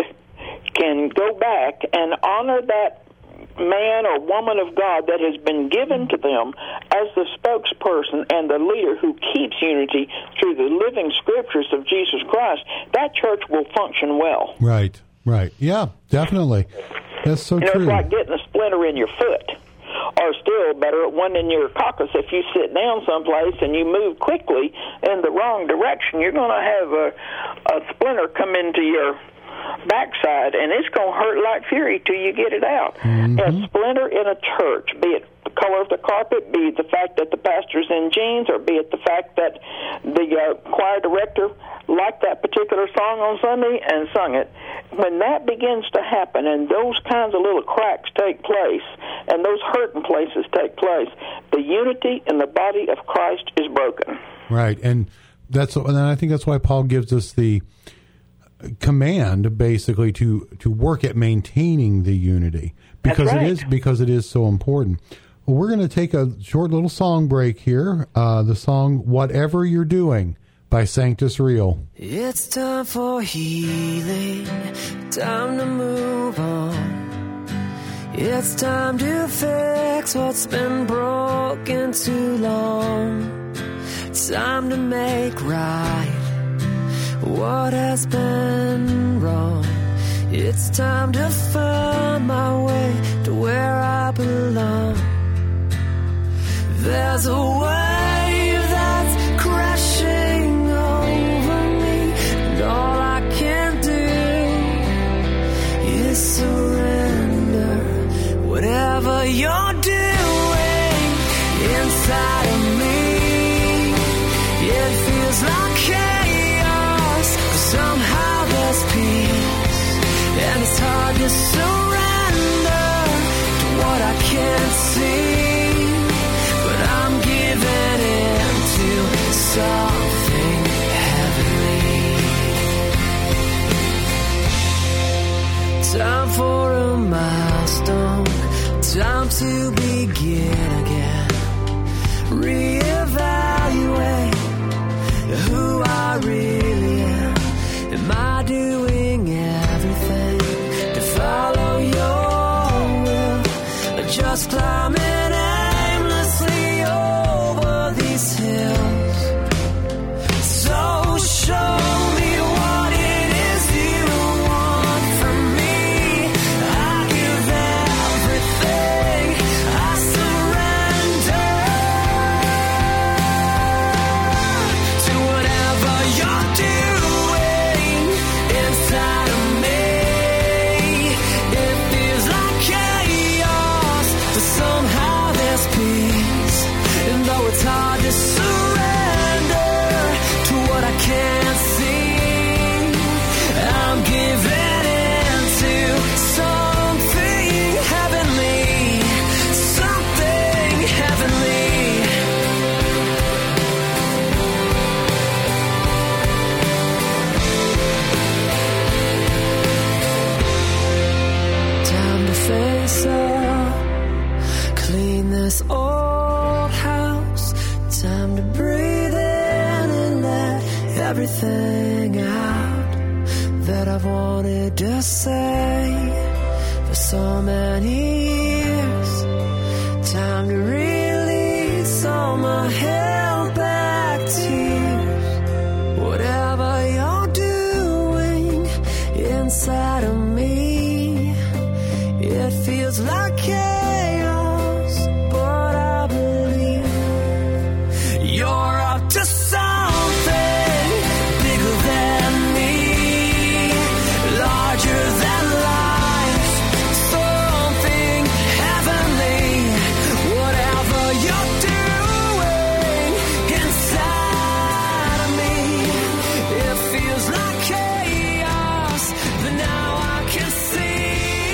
can go back and honor that man or woman of God that has been given to them as the spokesperson and the leader who keeps unity through the living scriptures of Jesus Christ, that church will function well. Right, right. Yeah, definitely. That's so you know, true. It's like getting a splinter in your foot. Or still better, one in your caucus. If you sit down someplace and you move quickly in the wrong direction, you're going to have a, a splinter come into your backside, and it's going to hurt like fury till you get it out. Mm-hmm. A splinter in a church, be it the color of the carpet, be it the fact that the pastor's in jeans, or be it the fact that the uh, choir director liked that particular song on Sunday and sung it. When that begins to happen and those kinds of little cracks take place and those hurting places take place, the unity in the body of Christ is broken. Right, and that's and I think that's why Paul gives us the command basically to to work at maintaining the unity, because right. it is because it is so important. Well, we're going to take a short little song break here. Uh, the song "Whatever You're Doing" by Sanctus Real. It's time for healing, time to move on. It's time to fix what's been broken too long. Time to make right what has been wrong. It's time to find my way to where I belong. There's a wave that's crashing over me, and all I can do is surrender. Whatever you're doing inside of me, it feels like chaos, but somehow there's peace, and it's hard to surrender to what I can't see. I'm giving in to something heavenly. Time for a milestone, time to begin again. Reevaluate who I really am. Am I doing everything to follow your will, or just climbing over these hills? So show me what it is you want from me. I give everything, I surrender to whatever you're doing inside of me. It feels like chaos, but somehow there's peace. And though it's hard to surrender to what I can't see, I'm giving in to something heavenly, something heavenly. Time to face up, clean this old house. Time to breathe in and let everything out that I've wanted to say for so many years. Time to release all my held back tears. Whatever you're doing inside of me, it feels like chaos, but I believe you're up to something bigger than me, larger than life, something heavenly. Whatever you're doing inside of me, it feels like chaos, but now I can see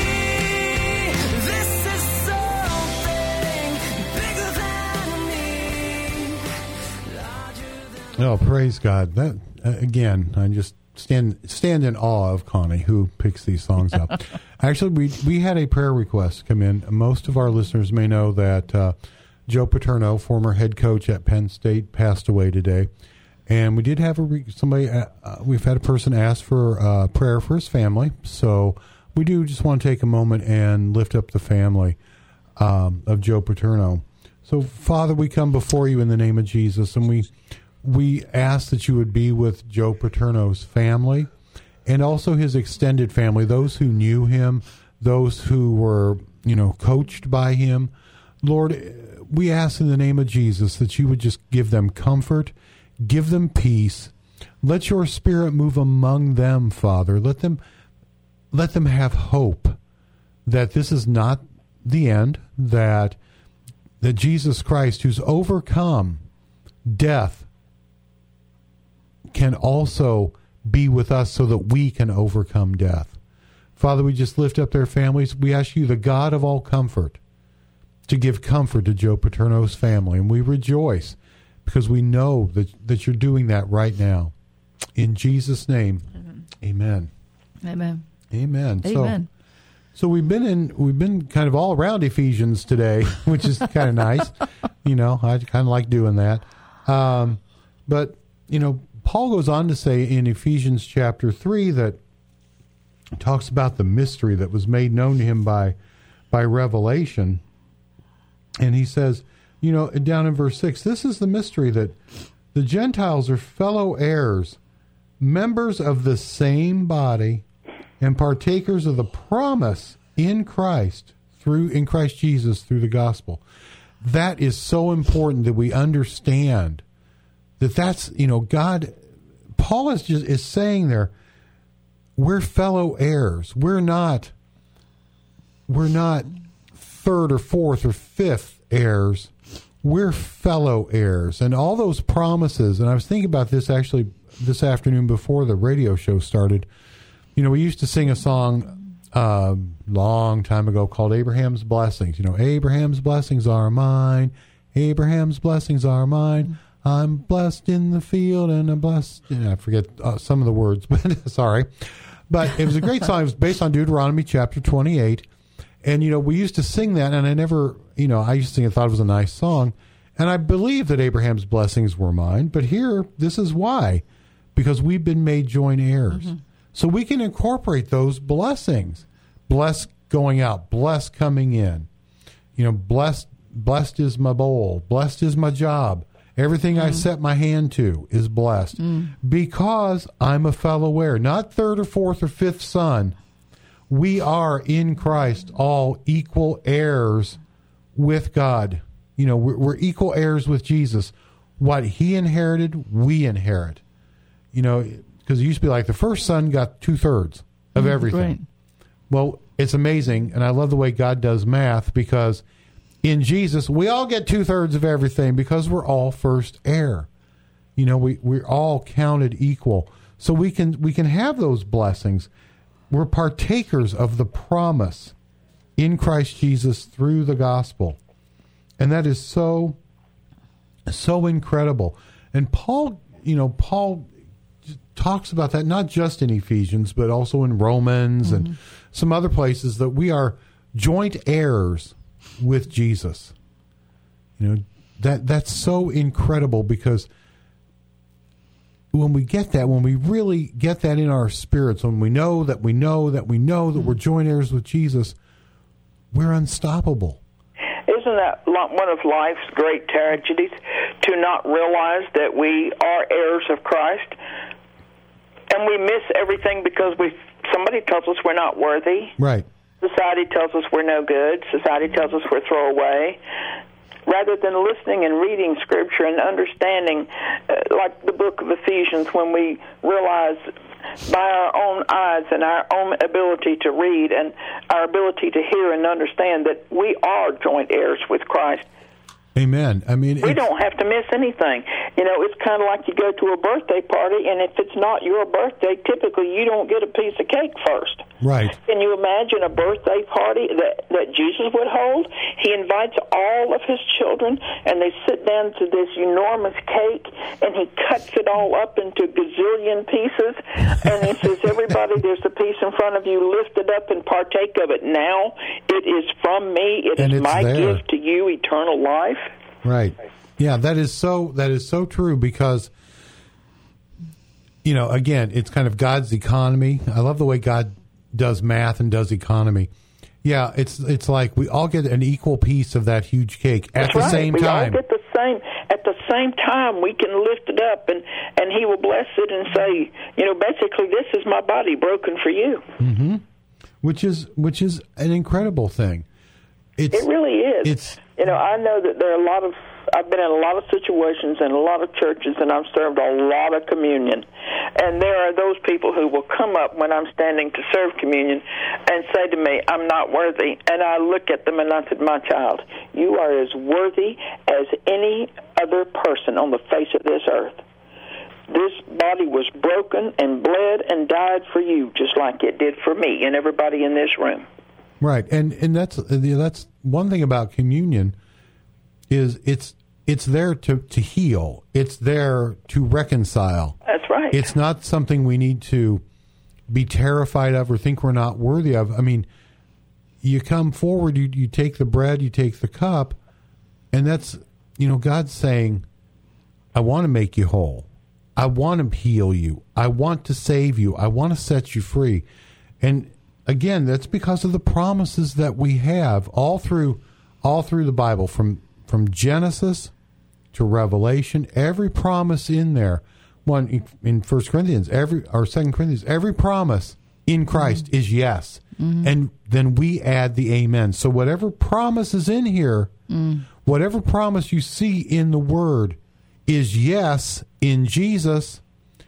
this is something bigger than me, larger than. Oh, praise God. That uh, again, I just stand stand in awe of Connie, who picks these songs up. Actually, we we had a prayer request come in. Most of our listeners may know that uh, Joe Paterno, former head coach at Penn State, passed away today. And we did have a re- somebody. Uh, uh, we've had a person ask for uh, prayer for his family. So we do just want to take a moment and lift up the family um, of Joe Paterno. So, Father, we come before you in the name of Jesus, and we we ask that you would be with Joe Paterno's family and also his extended family, those who knew him, those who were, you know, coached by him. Lord, we ask in the name of Jesus that you would just give them comfort, give them peace. Let your Spirit move among them, Father. Let them let them have hope that this is not the end, that that Jesus Christ, who's overcome death, can also be with us so that we can overcome death. Father, we just lift up their families. We ask you, the God of all comfort, to give comfort to Joe Paterno's family. And we rejoice because we know that, that you're doing that right now. In Jesus' name, amen. Amen. Amen. Amen. So, so we've been in, we've been kind of all around Ephesians today, which is kind of nice. You know, I kind of like doing that. Um, but, you know, Paul goes on to say in Ephesians chapter three that talks about the mystery that was made known to him by by revelation. And he says, you know, down in verse six, this is the mystery that the Gentiles are fellow heirs, members of the same body, and partakers of the promise in Christ, through in Christ Jesus through the gospel. That is so important that we understand that that's, you know, God, Paul is just is saying there, we're fellow heirs. We're not, we're not third or fourth or fifth heirs. We're fellow heirs. And all those promises, and I was thinking about this actually this afternoon before the radio show started. You know, we used to sing a song a uh, long time ago called Abraham's Blessings. You know, Abraham's blessings are mine. Abraham's blessings are mine. I'm blessed in the field and I'm blessed. You know, I forget uh, some of the words, but sorry. But it was a great song. It was based on Deuteronomy chapter twenty-eight. And, you know, we used to sing that, and I never, you know, I used to sing it, thought it was a nice song. And I believe that Abraham's blessings were mine. But here, this is why. Because we've been made joint heirs. Mm-hmm. So we can incorporate those blessings. Blessed going out, blessed coming in. You know, blessed blessed is my bowl, blessed is my job. Everything mm. I set my hand to is blessed. Mm. Because I'm a fellow heir, not third or fourth or fifth son. We are in Christ all equal heirs with God. You know, we're, we're equal heirs with Jesus. What he inherited, we inherit. You know, because it used to be like the first son got two-thirds of everything. Right. Well, it's amazing, and I love the way God does math, because in Jesus, we all get two-thirds of everything because we're all first heir. You know, we, we're all counted equal. So we can we can have those blessings. We're partakers of the promise in Christ Jesus through the gospel. And that is so, so incredible. And Paul, you know, Paul talks about that not just in Ephesians, but also in Romans mm-hmm. and some other places, that we are joint heirs with Jesus. You know, that that's so incredible, because when we get that, when we really get that in our spirits, when we know that we know that we know that we're joint heirs with Jesus, we're unstoppable. Isn't that one of life's great tragedies, to not realize that we are heirs of Christ? And we miss everything because we somebody tells us we're not worthy. Right. Society tells us we're no good. Society tells us we're throwaway. Rather than listening and reading Scripture and understanding, uh, like the book of Ephesians, when we realize by our own eyes and our own ability to read and our ability to hear and understand that we are joint heirs with Christ. Amen. I mean, we don't have to miss anything. You know, it's kind of like you go to a birthday party, and if it's not your birthday, typically you don't get a piece of cake first. Right. Can you imagine a birthday party that, that Jesus would hold? He invites all of his children, and they sit down to this enormous cake, and he cuts it all up into gazillion pieces, and he says, everybody, there's a piece in front of you, lift it up and partake of it now. It is from me. It and is my there. gift to you, eternal life. Right. Yeah, that is so that is so true, because, you know, again, it's kind of God's economy. I love the way God does math and does economy. Yeah, it's it's like we all get an equal piece of that huge cake at That's the right. same we time. We all get the same at the same time. We can lift it up, and and he will bless it and say, you know, basically, this is my body broken for you. Mm-hmm. Which is which is an incredible thing. It's, it really is. It's you know, I know that there are a lot of. I've been in a lot of situations in a lot of churches, and I've served a lot of communion. And there are those people who will come up when I'm standing to serve communion and say to me, I'm not worthy. And I look at them and I said, my child, you are as worthy as any other person on the face of this earth. This body was broken and bled and died for you, just like it did for me and everybody in this room. Right. And and that's that's one thing about communion is it's it's there to, to heal. It's there to reconcile. That's right. It's not something we need to be terrified of or think we're not worthy of. I mean, you come forward, you, you take the bread, you take the cup, and that's, you know, God's saying, I want to make you whole. I want to heal you. I want to save you. I want to set you free. And again, that's because of the promises that we have all through all through the Bible, from from Genesis to Revelation. Every promise in there, one in First Corinthians, every or Second Corinthians, every promise in Christ mm-hmm. is yes. Mm-hmm. And then we add the amen. So whatever promise is in here, mm. whatever promise you see in the Word is yes in Jesus,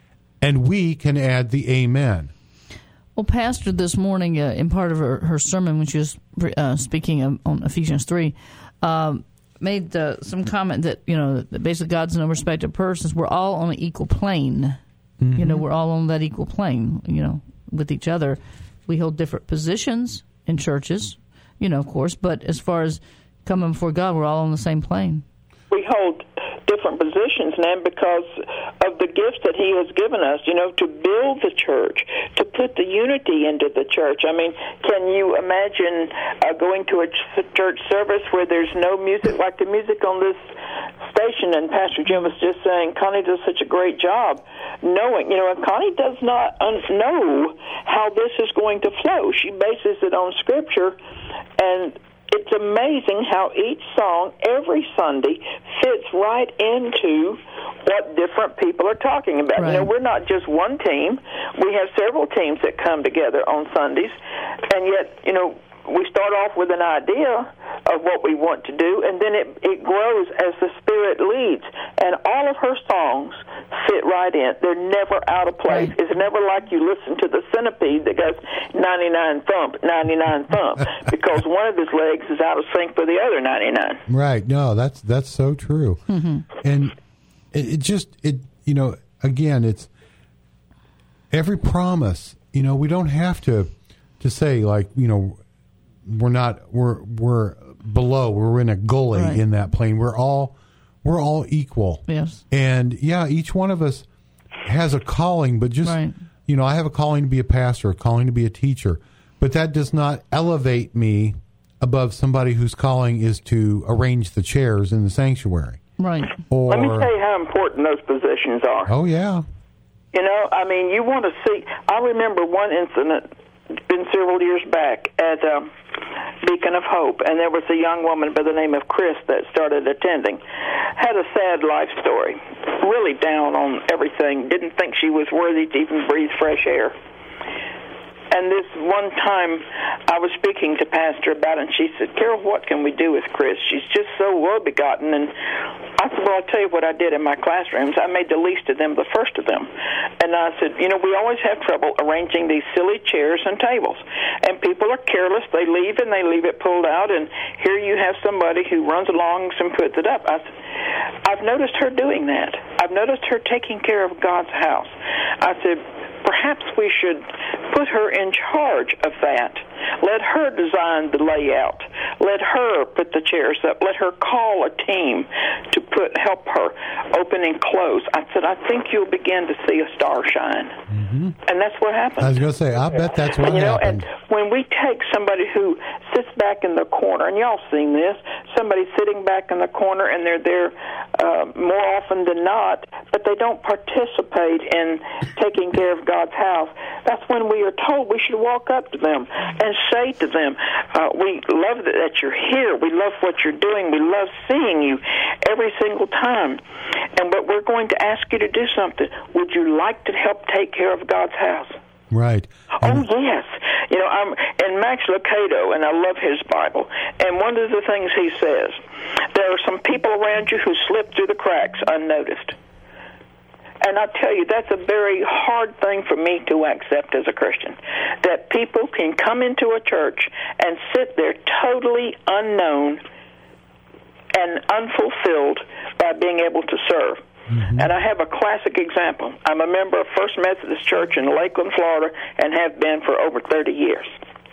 and we can add the amen. Well, Pastor, this morning, uh, in part of her, her sermon, when she was uh, speaking of, on Ephesians three, um, made uh, some comment that, you know, that basically God's no respecter of persons. We're all on an equal plane. Mm-hmm. You know, we're all on that equal plane, you know, with each other. We hold different positions in churches, you know, of course, but as far as coming before God, we're all on the same plane. We hold different positions now because of the gifts that he has given us, you know, to build the church, to put the unity into the church. I mean, can you imagine uh, going to a ch- church service where there's no music, like the music on this station? And Pastor Jim was just saying, Connie does such a great job knowing, you know, and Connie does not un- know how this is going to flow. She bases it on Scripture, and it's amazing how each song every Sunday fits right into what different people are talking about. Right. You know, we're not just one team. We have several teams that come together on Sundays, and yet, you know, we start off with an idea of what we want to do, and then it, it grows as the Spirit leads. And all of her songs fit right in. They're never out of place. Right. It's never like you listen to the centipede that goes ninety-nine thump, ninety-nine thump, because one of his legs is out of sync with the other ninety-nine. Right. No, that's that's so true. Mm-hmm. And it, it just, it you know, again, it's every promise, you know, we don't have to to say, like, you know, we're not we're we're below, we're in a gully right. in that plane. We're all we're all equal. Yes. And yeah, each one of us has a calling, but just right. you know, I have a calling to be a pastor, a calling to be a teacher, but that does not elevate me above somebody whose calling is to arrange the chairs in the sanctuary. Right. Or, let me tell you how important those positions are. Oh yeah. You know, I mean, you want to see. I remember one incident. It's been several years back at um, Beacon of Hope, and there was a young woman by the name of Chris that started attending. Had a sad life story, really down on everything, didn't think she was worthy to even breathe fresh air. And this one time I was speaking to Pastor about it, and she said, Carol, what can we do with Chris? She's just so woe-begotten. And I said, well, I'll tell you what I did in my classrooms. I made the least of them the first of them. And I said, you know, we always have trouble arranging these silly chairs and tables. And people are careless. They leave, and they leave it pulled out. And here you have somebody who runs along and puts it up. I said, I've noticed her doing that. I've noticed her taking care of God's house. I said, perhaps we should put her in charge of that. Let her design the layout. Let her put the chairs up. Let her call a team to put help her open and close. I said, I think you'll begin to see a star shine. Mm-hmm. And that's what happened. I was going to say, I bet that's what and, you know, happened. And when we take somebody who sits back in the corner, and y'all seen this, somebody sitting back in the corner, and they're there uh, more often than not, but they don't participate in taking care of God's house. That's when we are told we should walk up to them and say to them, uh, we love that you're here. We love what you're doing. We love seeing you every single time. And but we're going to ask you to do something. Would you like to help take care of God's house? Right. And oh, yes. You know, I'm in Max Lucado, and I love his Bible. And one of the things he says, there are some people around you who slip through the cracks unnoticed. And I tell you, that's a very hard thing for me to accept as a Christian, that people can come into a church and sit there totally unknown and unfulfilled by being able to serve. Mm-hmm. And I have a classic example. I'm a member of First Methodist Church in Lakeland, Florida, and have been for over thirty years.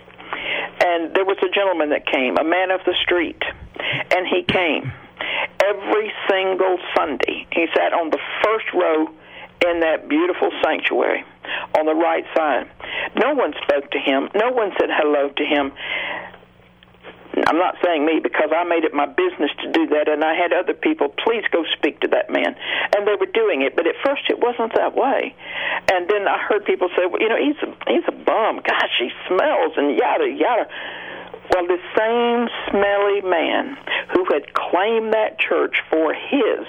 And there was a gentleman that came, a man of the street, and he came every single Sunday. He sat on the first row in that beautiful sanctuary on the right side. No one spoke to him. No one said hello to him. I'm not saying me, because I made it my business to do that, and I had other people, please go speak to that man. And they were doing it, but at first it wasn't that way. And then I heard people say, well, you know, he's a, he's a bum. Gosh, he smells, and yada, yada. Well, the same smelly man who had claimed that church for his,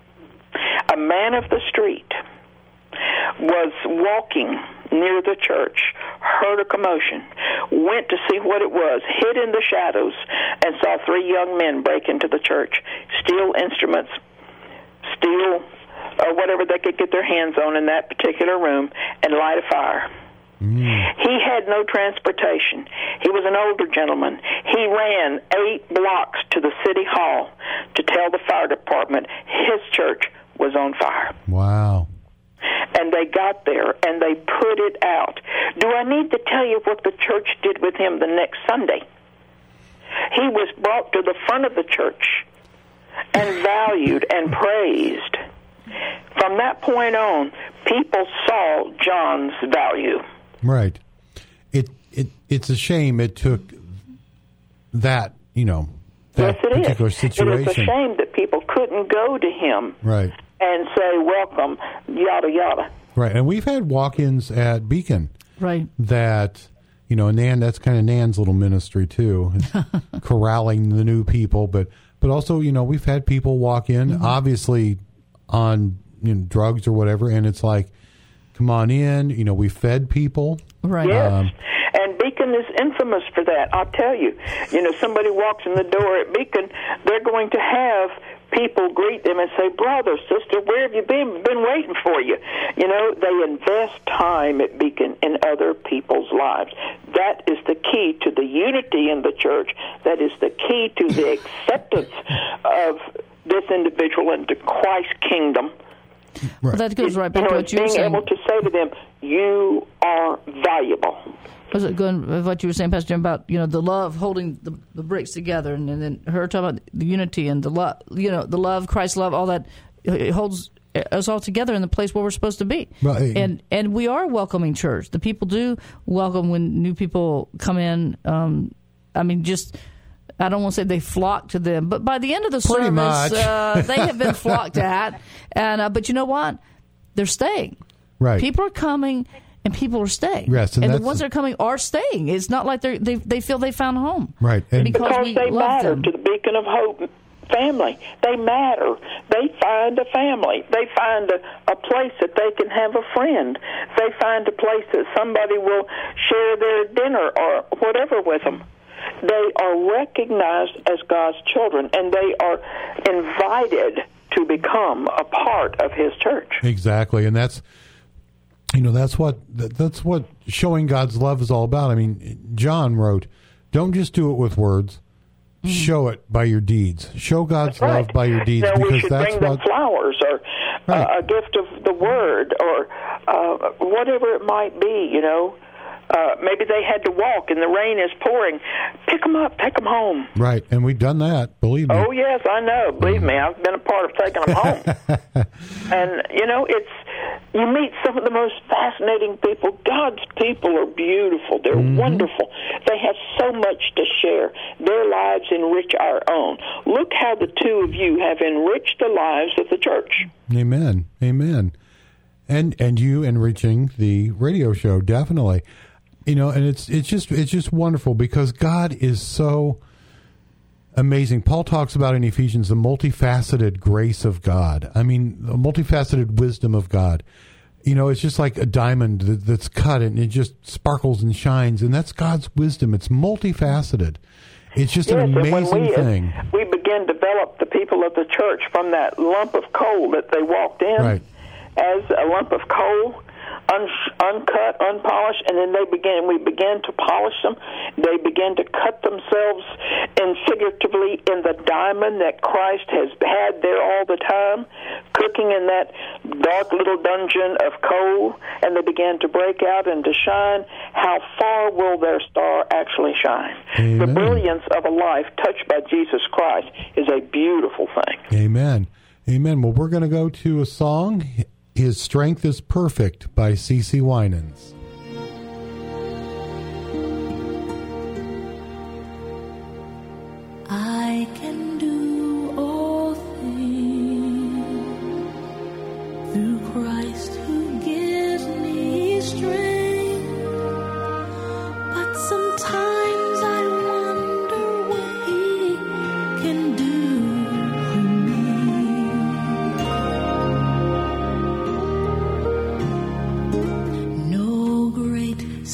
a man of the street, was walking near the church, heard a commotion, went to see what it was, hid in the shadows, and saw three young men break into the church, steal instruments, steal uh, whatever they could get their hands on in that particular room, and light a fire. Mm. He had no transportation. He was an older gentleman. He ran eight blocks to the city hall to tell the fire department his church was on fire. Wow. And they got there, and they put it out. Do I need to tell you what the church did with him the next Sunday? He was brought to the front of the church and valued and praised. From that point on, people saw John's value. Right. It it it's a shame it took that, you know, that yes, it particular is. situation. It is a shame that people couldn't go to him. Right. And say, welcome, yada, yada. Right, and we've had walk-ins at Beacon. Right. That, you know, Nan, that's kind of Nan's little ministry, too, corralling the new people. But, but also, you know, we've had people walk in, mm-hmm. obviously on you know, drugs or whatever, and it's like, come on in. You know, we fed people. Right. Yes. Um, and Beacon is infamous for that, I'll tell you. You know, somebody walks in the door at Beacon, they're going to have people greet them and say, brother, sister, where have you been? We've been waiting for you. You know, they invest time at Beacon in other people's lives. That is the key to the unity in the church. That is the key to the acceptance of this individual into Christ's kingdom. Right. Well, that goes right back you know, to what you were being saying. able to say to them, you are valuable. Was it going with what you were saying, Pastor Jim, about you know the love holding the, the bricks together, and, and then her talking about the unity and the love, you know, the love, Christ's love, all that it holds us all together in the place where we're supposed to be. Right. And and we are a welcoming church. The people do welcome when new people come in. Um, I mean, just. I don't want to say they flock to them, but by the end of the Pretty service, uh, they have been flocked at. And uh, but you know what? They're staying. Right. People are coming, and people are staying. Yes, and, and the that's ones that are coming are staying. It's not like they they they feel they found home. Right. And because, because we they love matter them. to the Beacon of Hope family. They matter. They find a family. They find a, a place that they can have a friend. They find a place that somebody will share their dinner or whatever with them. They are recognized as God's children, and they are invited to become a part of His church. Exactly, and that's you know that's what that's what showing God's love is all about. I mean, John wrote, "Don't just do it with words; mm. show it by your deeds. Show God's right. love by your deeds." Now, because we should that's bring them what flowers or right. uh, a gift of the Word or uh, whatever it might be. You know. Uh, maybe they had to walk and the rain is pouring. Pick them up, take them home. Right, and we've done that, believe me. Oh, yes, I know. Believe me, I've been a part of taking them home. And, you know, it's you meet some of the most fascinating people. God's people are beautiful. They're mm-hmm. wonderful. They have so much to share. Their lives enrich our own. Look how the two of you have enriched the lives of the church. Amen, amen. And and you enriching the radio show, definitely. You know, and it's it's just it's just wonderful because God is so amazing. Paul talks about in Ephesians the multifaceted grace of God. I mean, the multifaceted wisdom of God. You know, it's just like a diamond that, that's cut and it just sparkles and shines, and that's God's wisdom. It's multifaceted. It's just yes, an amazing and when we, thing. We begin to develop the people of the church from that lump of coal that they walked in right. as a lump of coal. Un- uncut, unpolished, and then they began. We began to polish them. They began to cut themselves, in figuratively, in the diamond that Christ has had there all the time, cooking in that dark little dungeon of coal. And they began to break out and to shine. How far will their star actually shine? Amen. The brilliance of a life touched by Jesus Christ is a beautiful thing. Amen. Amen. Well, we're going to go to a song. His Strength is Perfect by C C Winans.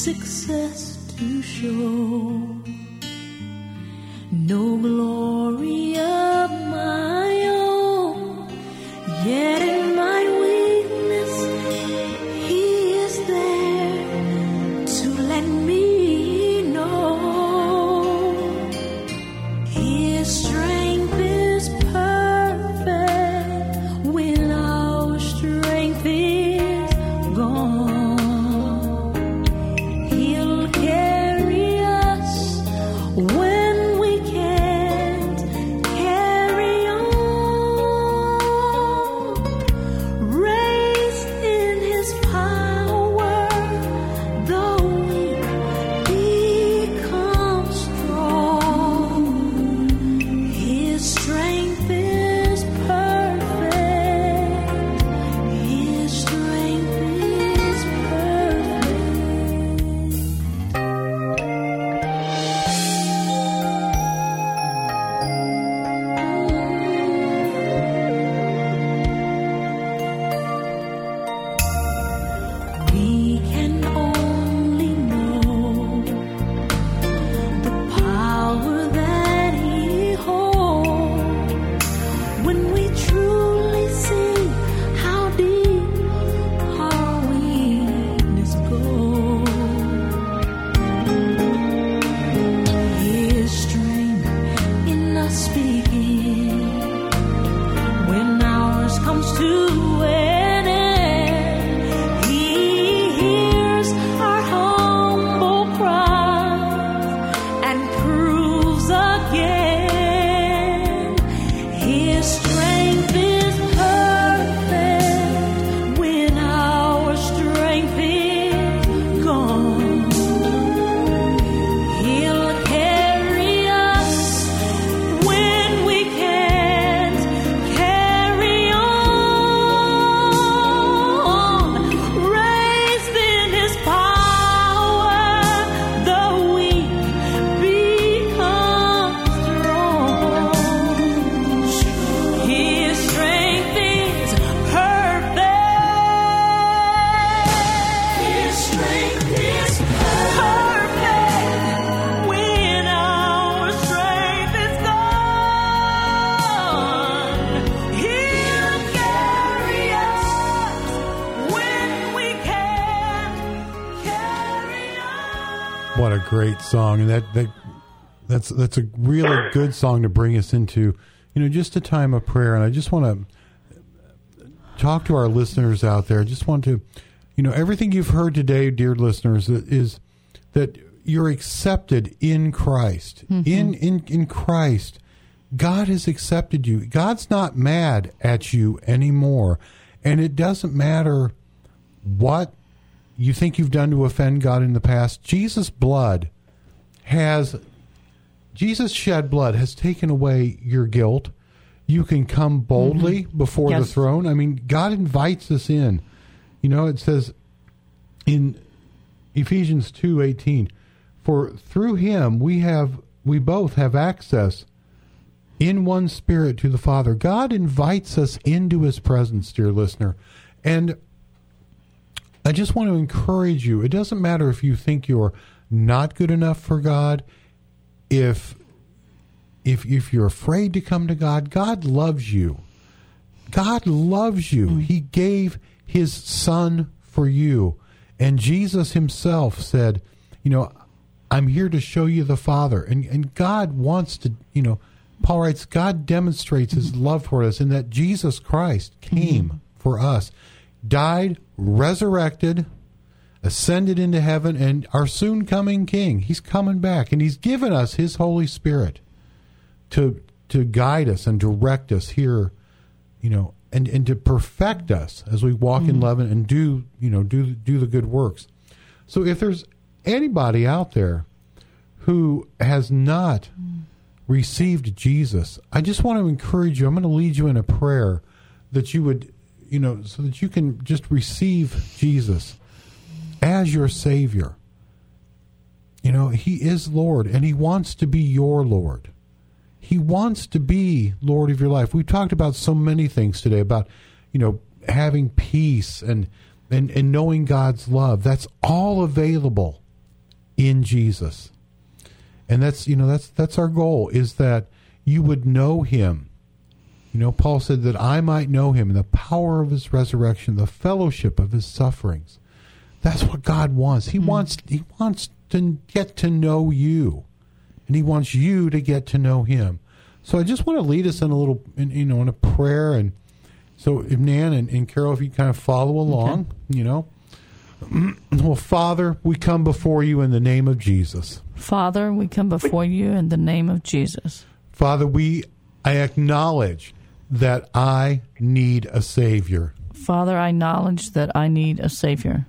success to show, no glory of my own, yet in my weakness He is there to let me know His strength is perfect when our strength is gone. He'll carry us when we can't carry on. Raised in His power, though we become strong, His strength is perfect. His strength is perfect. We can only know the power that He holds when we truly see how deep our weakness goes. His strength in us speaking when ours comes to an end. He hears our humble cries and proves again His strength is perfect when our strength is gone. He'll carry us when we can't carry on. Raised in His power, the weak become strong. His strength is perfect. His strength is perfect when our strength is gone. He'll carry us when we can't carry on. What a great song, and that, that that's that's a really good song to bring us into, you know, just a time of prayer. And I just want to talk to our listeners out there. I just want to, you know, everything you've heard today, dear listeners, is that you're accepted in Christ. In in in Christ, God has accepted you. God's not mad at you anymore, and it doesn't matter what you think you've done to offend God in the past. Jesus' blood has, Jesus' shed blood has taken away your guilt. You can come boldly before the Yes. throne. I mean, God invites us in. You know, it says in Ephesians two eighteen, for through Him we have, we both have access in one Spirit to the Father. God invites us into His presence, dear listener. And I just want to encourage you. It doesn't matter if you think you're not good enough for God, if if if you're afraid to come to God. God loves you. God loves you. He gave His Son for you. And Jesus Himself said, you know, I'm here to show you the Father. And and God wants to, you know, Paul writes, God demonstrates His love for us in that Jesus Christ came for us, died, resurrected, ascended into heaven, and our soon coming King. He's coming back, and He's given us His Holy Spirit to to guide us and direct us here, you know, and, and to perfect us as we walk in love and do, you know, do do the good works. So if there's anybody out there who has not received Jesus, I just want to encourage you. I'm going to lead you in a prayer that you would, you know, so that you can just receive Jesus as your Savior. You know, He is Lord, and He wants to be your Lord. He wants to be Lord of your life. We've talked about so many things today about, you know, having peace and, and, and knowing God's love. That's all available in Jesus. And that's, you know, that's that's our goal, is that you would know him. You know, Paul said that I might know him in the power of his resurrection, the fellowship of his sufferings. That's what God wants. He mm. wants he wants to get to know you, and he wants you to get to know him. So I just want to lead us in a little, in, you know, in a prayer. And so, if Nan and, and Carol, if you kind of follow along, okay. you know. Well, Father, we come before you in the name of Jesus. Father, we come before you in the name of Jesus. Father, we I acknowledge that I need a Savior. Father, I acknowledge that I need a Savior.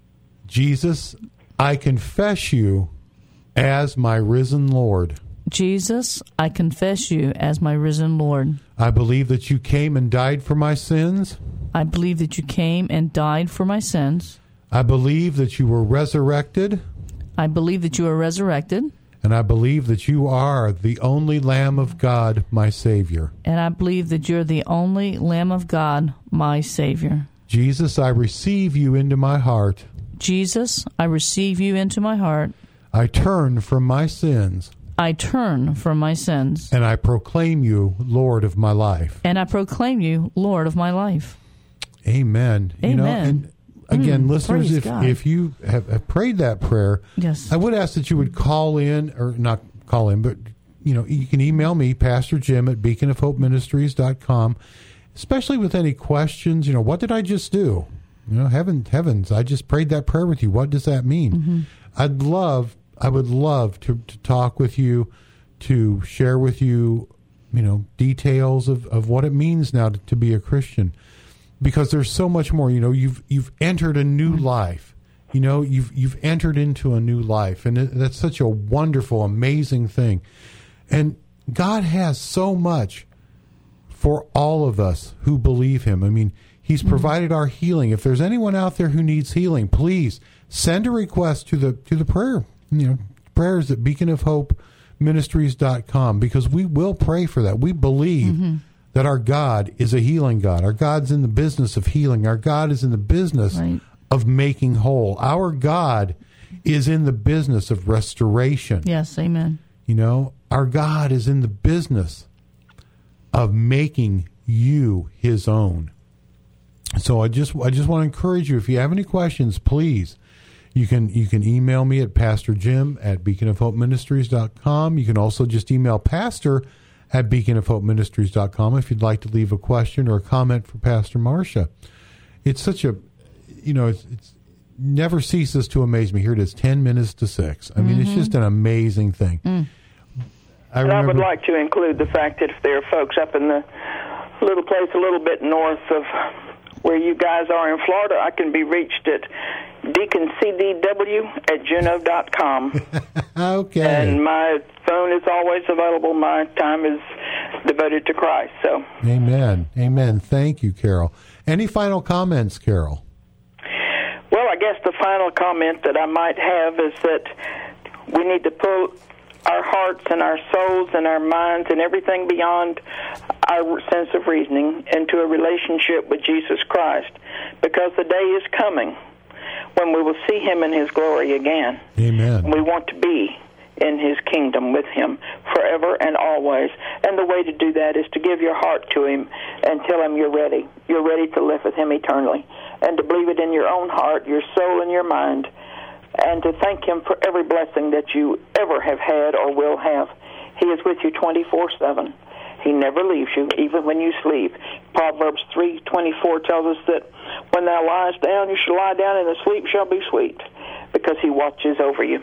Jesus, I confess you as my risen Lord. Jesus, I confess you as my risen Lord. I believe that you came and died for my sins. I believe that you came and died for my sins. I believe that you were resurrected. I believe that you were resurrected. And I believe that you are the only Lamb of God, my Savior. And I believe that you're the only Lamb of God, my Savior. Jesus, I receive you into my heart. Jesus, I receive you into my heart. I turn from my sins. I turn from my sins. And I proclaim you Lord of my life. And I proclaim you Lord of my life. Amen. Amen. You know, and again, mm, listeners, if, if you have, have prayed that prayer, yes. I would ask that you would call in, or not call in, but you know, you can email me, Pastor Jim at beacon of hope ministries dot com, especially with any questions. You know, what did I just do? You know, heaven, heavens, I just prayed that prayer with you. What does that mean? Mm-hmm. I'd love, I would love to, to talk with you, to share with you, you know, details of, of what it means now to, to be a Christian. Because there's so much more. You know, you've you've entered a new life. You know, you've you've entered into a new life, and it, that's such a wonderful, amazing thing. And God has so much for all of us who believe him. I mean, he's provided our healing. If there's anyone out there who needs healing, please send a request to the to the prayer. You know, prayers at beacon of hope ministries dot com, because we will pray for that. We believe. Mm-hmm. that our God is a healing God. Our God's in the business of healing. Our God is in the business right. of making whole. Our God is in the business of restoration. Yes, amen. You know, our God is in the business of making you his own. So I just I just want to encourage you, if you have any questions, please, you can you can email me at Pastor Jim at beacon of hope ministries dot com. You can also just email Pastor at beacon of hope ministries dot com if you'd like to leave a question or a comment for Pastor Marcia. It's such a, you know, it's, it's never ceases to amaze me. Here it is, ten minutes to six. I mean, mm-hmm. it's just an amazing thing. Mm. I, and remember, I would like to include the fact that if there are folks up in the little place a little bit north of where you guys are in Florida, I can be reached at deacon c d w at juno dot com. Okay. And my phone is always available. My time is devoted to Christ. So. Amen. Amen. Thank you, Carol. Any final comments, Carol? Well, I guess the final comment that I might have is that we need to put our hearts and our souls and our minds and everything beyond our sense of reasoning into a relationship with Jesus Christ, because the day is coming when we will see him in his glory again. Amen. We want to be in his kingdom with him forever and always. And the way to do that is to give your heart to him and tell him you're ready. You're ready to live with him eternally. And to believe it in your own heart, your soul, and your mind. And to thank him for every blessing that you ever have had or will have. He is with you twenty-four seven. He never leaves you, even when you sleep. Proverbs three twenty-four tells us that when thou liest down, you shall lie down, and the sleep shall be sweet, because he watches over you.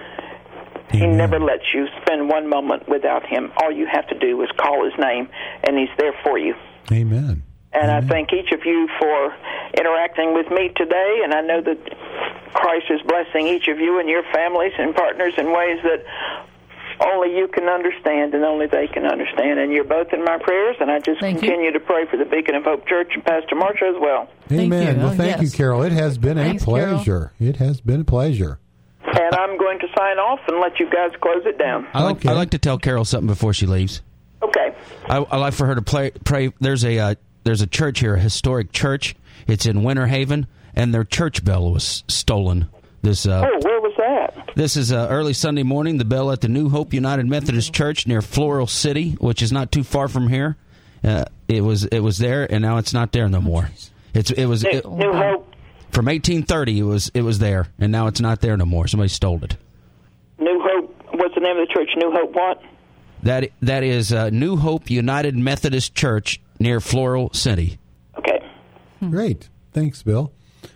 He Amen. never lets you spend one moment without him. All you have to do is call his name, and he's there for you. Amen. And Amen. I thank each of you for interacting with me today, and I know that Christ is blessing each of you and your families and partners in ways that only you can understand and only they can understand. And you're both in my prayers, and I just thank continue you. to pray for the Beacon of Hope Church and Pastor Marcia as well. Amen. Thank you. Well, Oh, thank yes. you, Carol. It has been Thanks, a pleasure. Carol. It has been a pleasure. And I'm going to sign off and let you guys close it down. I like, Okay. I like to tell Carol something before she leaves. Okay. I, I like for her to play, pray. There's a uh, there's a church here, a historic church. It's in Winter Haven, and their church bell was stolen. This uh, Oh, where was that? This is uh, early Sunday morning, the bell at the New Hope United Methodist Church near Floral City, which is not too far from here. Uh, it was it was there, and now it's not there no more. It's it was New, it, New Hope. From eighteen thirty. It was it was there, and now it's not there no more. Somebody stole it. New Hope. What's the name of the church? New Hope what? That that is uh, New Hope United Methodist Church near Floral City. Okay. Great. Thanks, Bill.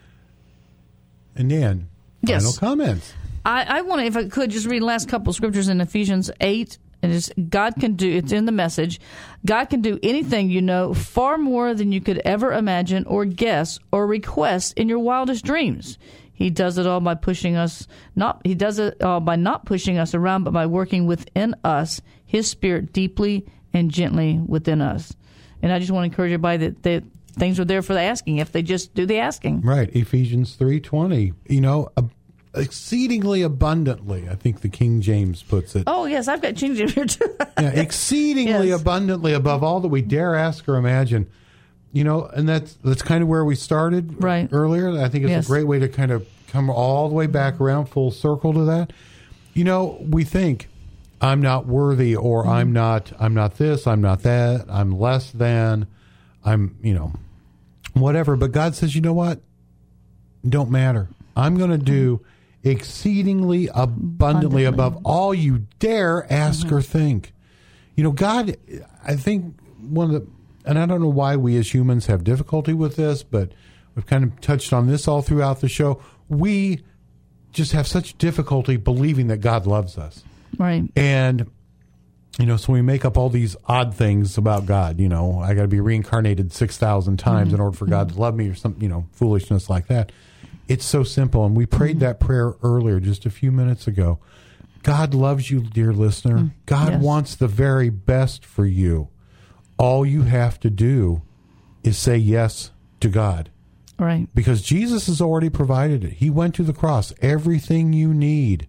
And Dan, Yes. final comments. I, I want to, if I could, just read the last couple of scriptures in Ephesians eight. And it's, God can do, it's in the message, God can do anything, you know, far more than you could ever imagine or guess or request in your wildest dreams. He does it all by pushing us, not, he does it all by not pushing us around, but by working within us, his spirit deeply and gently within us. And I just want to encourage everybody that, that things are there for the asking if they just do the asking. Right. Ephesians three twenty. You know, uh, exceedingly abundantly, I think the King James puts it. Oh, yes, I've got change in here too. Yeah, exceedingly Yes. abundantly above all that we dare ask or imagine. You know, and that's that's kind of where we started Right. earlier. I think it's Yes. a great way to kind of come all the way back around full circle to that. You know, we think I'm not worthy, or Mm-hmm. I'm not I'm not this, I'm not that, I'm less than, I'm, you know, whatever. But God says, you know what? Don't matter. I'm going to do exceedingly abundantly, Abundantly. above all you dare ask Mm-hmm. or think. You know, God, I think one of the, and I don't know why we as humans have difficulty with this, but we've kind of touched on this all throughout the show. We just have such difficulty believing that God loves us. Right. And, you know, so we make up all these odd things about God. You know, I got to be reincarnated six thousand times Mm-hmm. in order for God to love me, or some, you know, foolishness like that. It's so simple. And we prayed Mm-hmm. that prayer earlier, just a few minutes ago. God loves you, dear listener. God Mm. Yes. wants the very best for you. All you have to do is say yes to God, Right. because Jesus has already provided it. He went to the cross. Everything you need,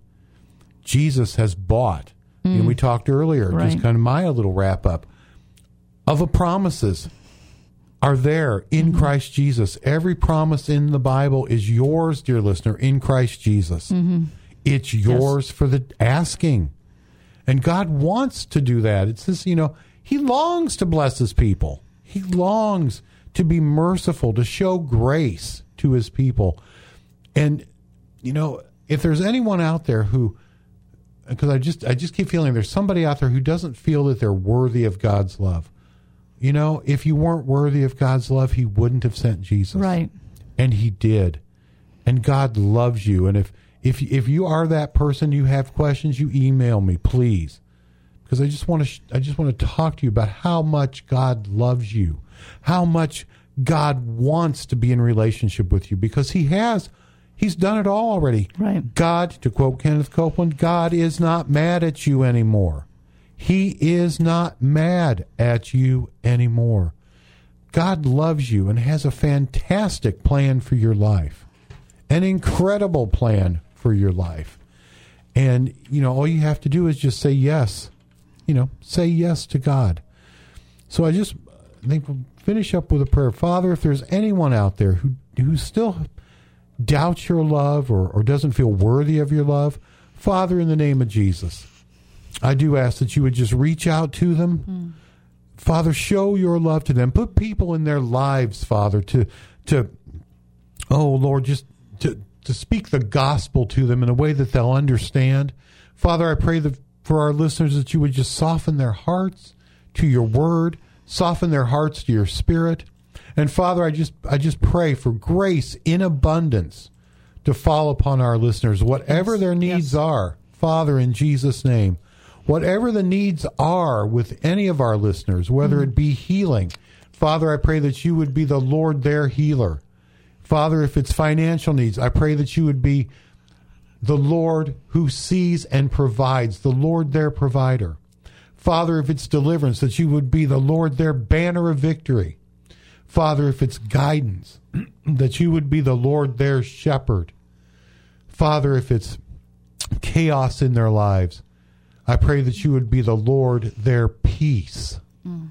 Jesus has bought. And we talked earlier, Right. just kind of my little wrap up of the promises are there in Christ Jesus. Every promise in the Bible is yours, dear listener, in Christ Jesus. It's yours for the asking. And God wants to do that. It's this, you know, he longs to bless his people. He longs to be merciful, to show grace to his people. And, you know, if there's anyone out there who, because I just I just keep feeling there's somebody out there who doesn't feel that they're worthy of God's love. You know, if you weren't worthy of God's love, he wouldn't have sent Jesus. Right. And he did. And God loves you. And if if if you are that person, you have questions, you email me, please. Because I just want to sh- I just want to talk to you about how much God loves you. How much God wants to be in relationship with you, because he has. He's done it all already. Right. God, to quote Kenneth Copeland, God is not mad at you anymore. He is not mad at you anymore. God loves you and has a fantastic plan for your life. An incredible plan for your life. And, you know, all you have to do is just say yes. You know, say yes to God. So I just I think we'll finish up with a prayer. Father, if there's anyone out there who who still doubts your love, or, or doesn't feel worthy of your love, Father, in the name of Jesus, I do ask that you would just reach out to them. Mm. Father, show your love to them. Put people in their lives, Father, to, to oh, Lord, just to, to speak the gospel to them in a way that they'll understand. Father, I pray that for our listeners that you would just soften their hearts to your word, soften their hearts to your spirit. And Father, I just I just pray for grace in abundance to fall upon our listeners, whatever Yes. their needs Yes. are. Father, in Jesus' name, whatever the needs are with any of our listeners, whether mm. it be healing, Father, I pray that you would be the Lord, their healer. Father, if it's financial needs, I pray that you would be the Lord who sees and provides, the Lord, their provider. Father, if it's deliverance, that you would be the Lord, their banner of victory. Father, if it's guidance, that you would be the Lord, their shepherd. Father, if it's chaos in their lives, I pray that you would be the Lord, their peace. Mm.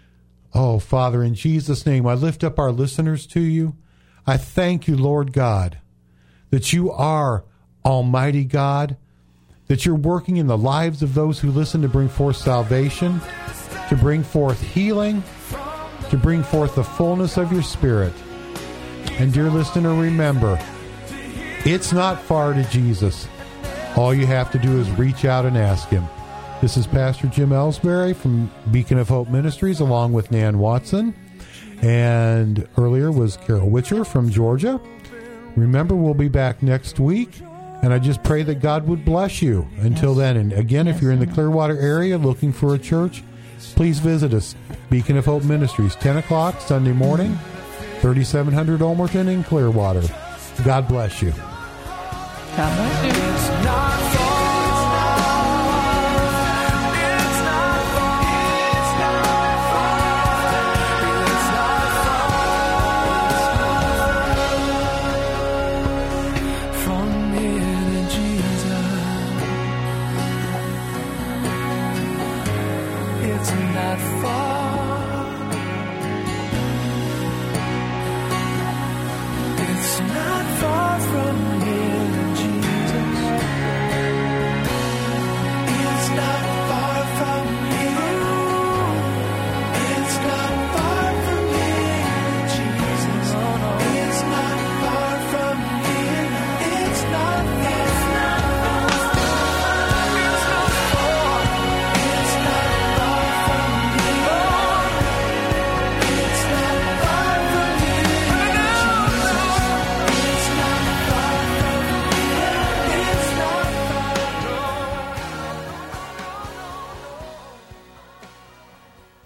Oh, Father, in Jesus' name, I lift up our listeners to you. I thank you, Lord God, that you are Almighty God, that you're working in the lives of those who listen to bring forth salvation, to bring forth healing, to bring forth the fullness of your Spirit. And dear listener, remember, it's not far to Jesus. All you have to do is reach out and ask him. This is Pastor Jim Ellsbury from Beacon of Hope Ministries, along with Nan Watson. And earlier was Carol Witcher from Georgia. Remember, we'll be back next week. And I just pray that God would bless you. Until then, and again, if you're in the Clearwater area looking for a church, please visit us. Beacon of Hope Ministries, ten o'clock Sunday morning, thirty-seven hundred Olmerton in Clearwater. God bless you. God bless you.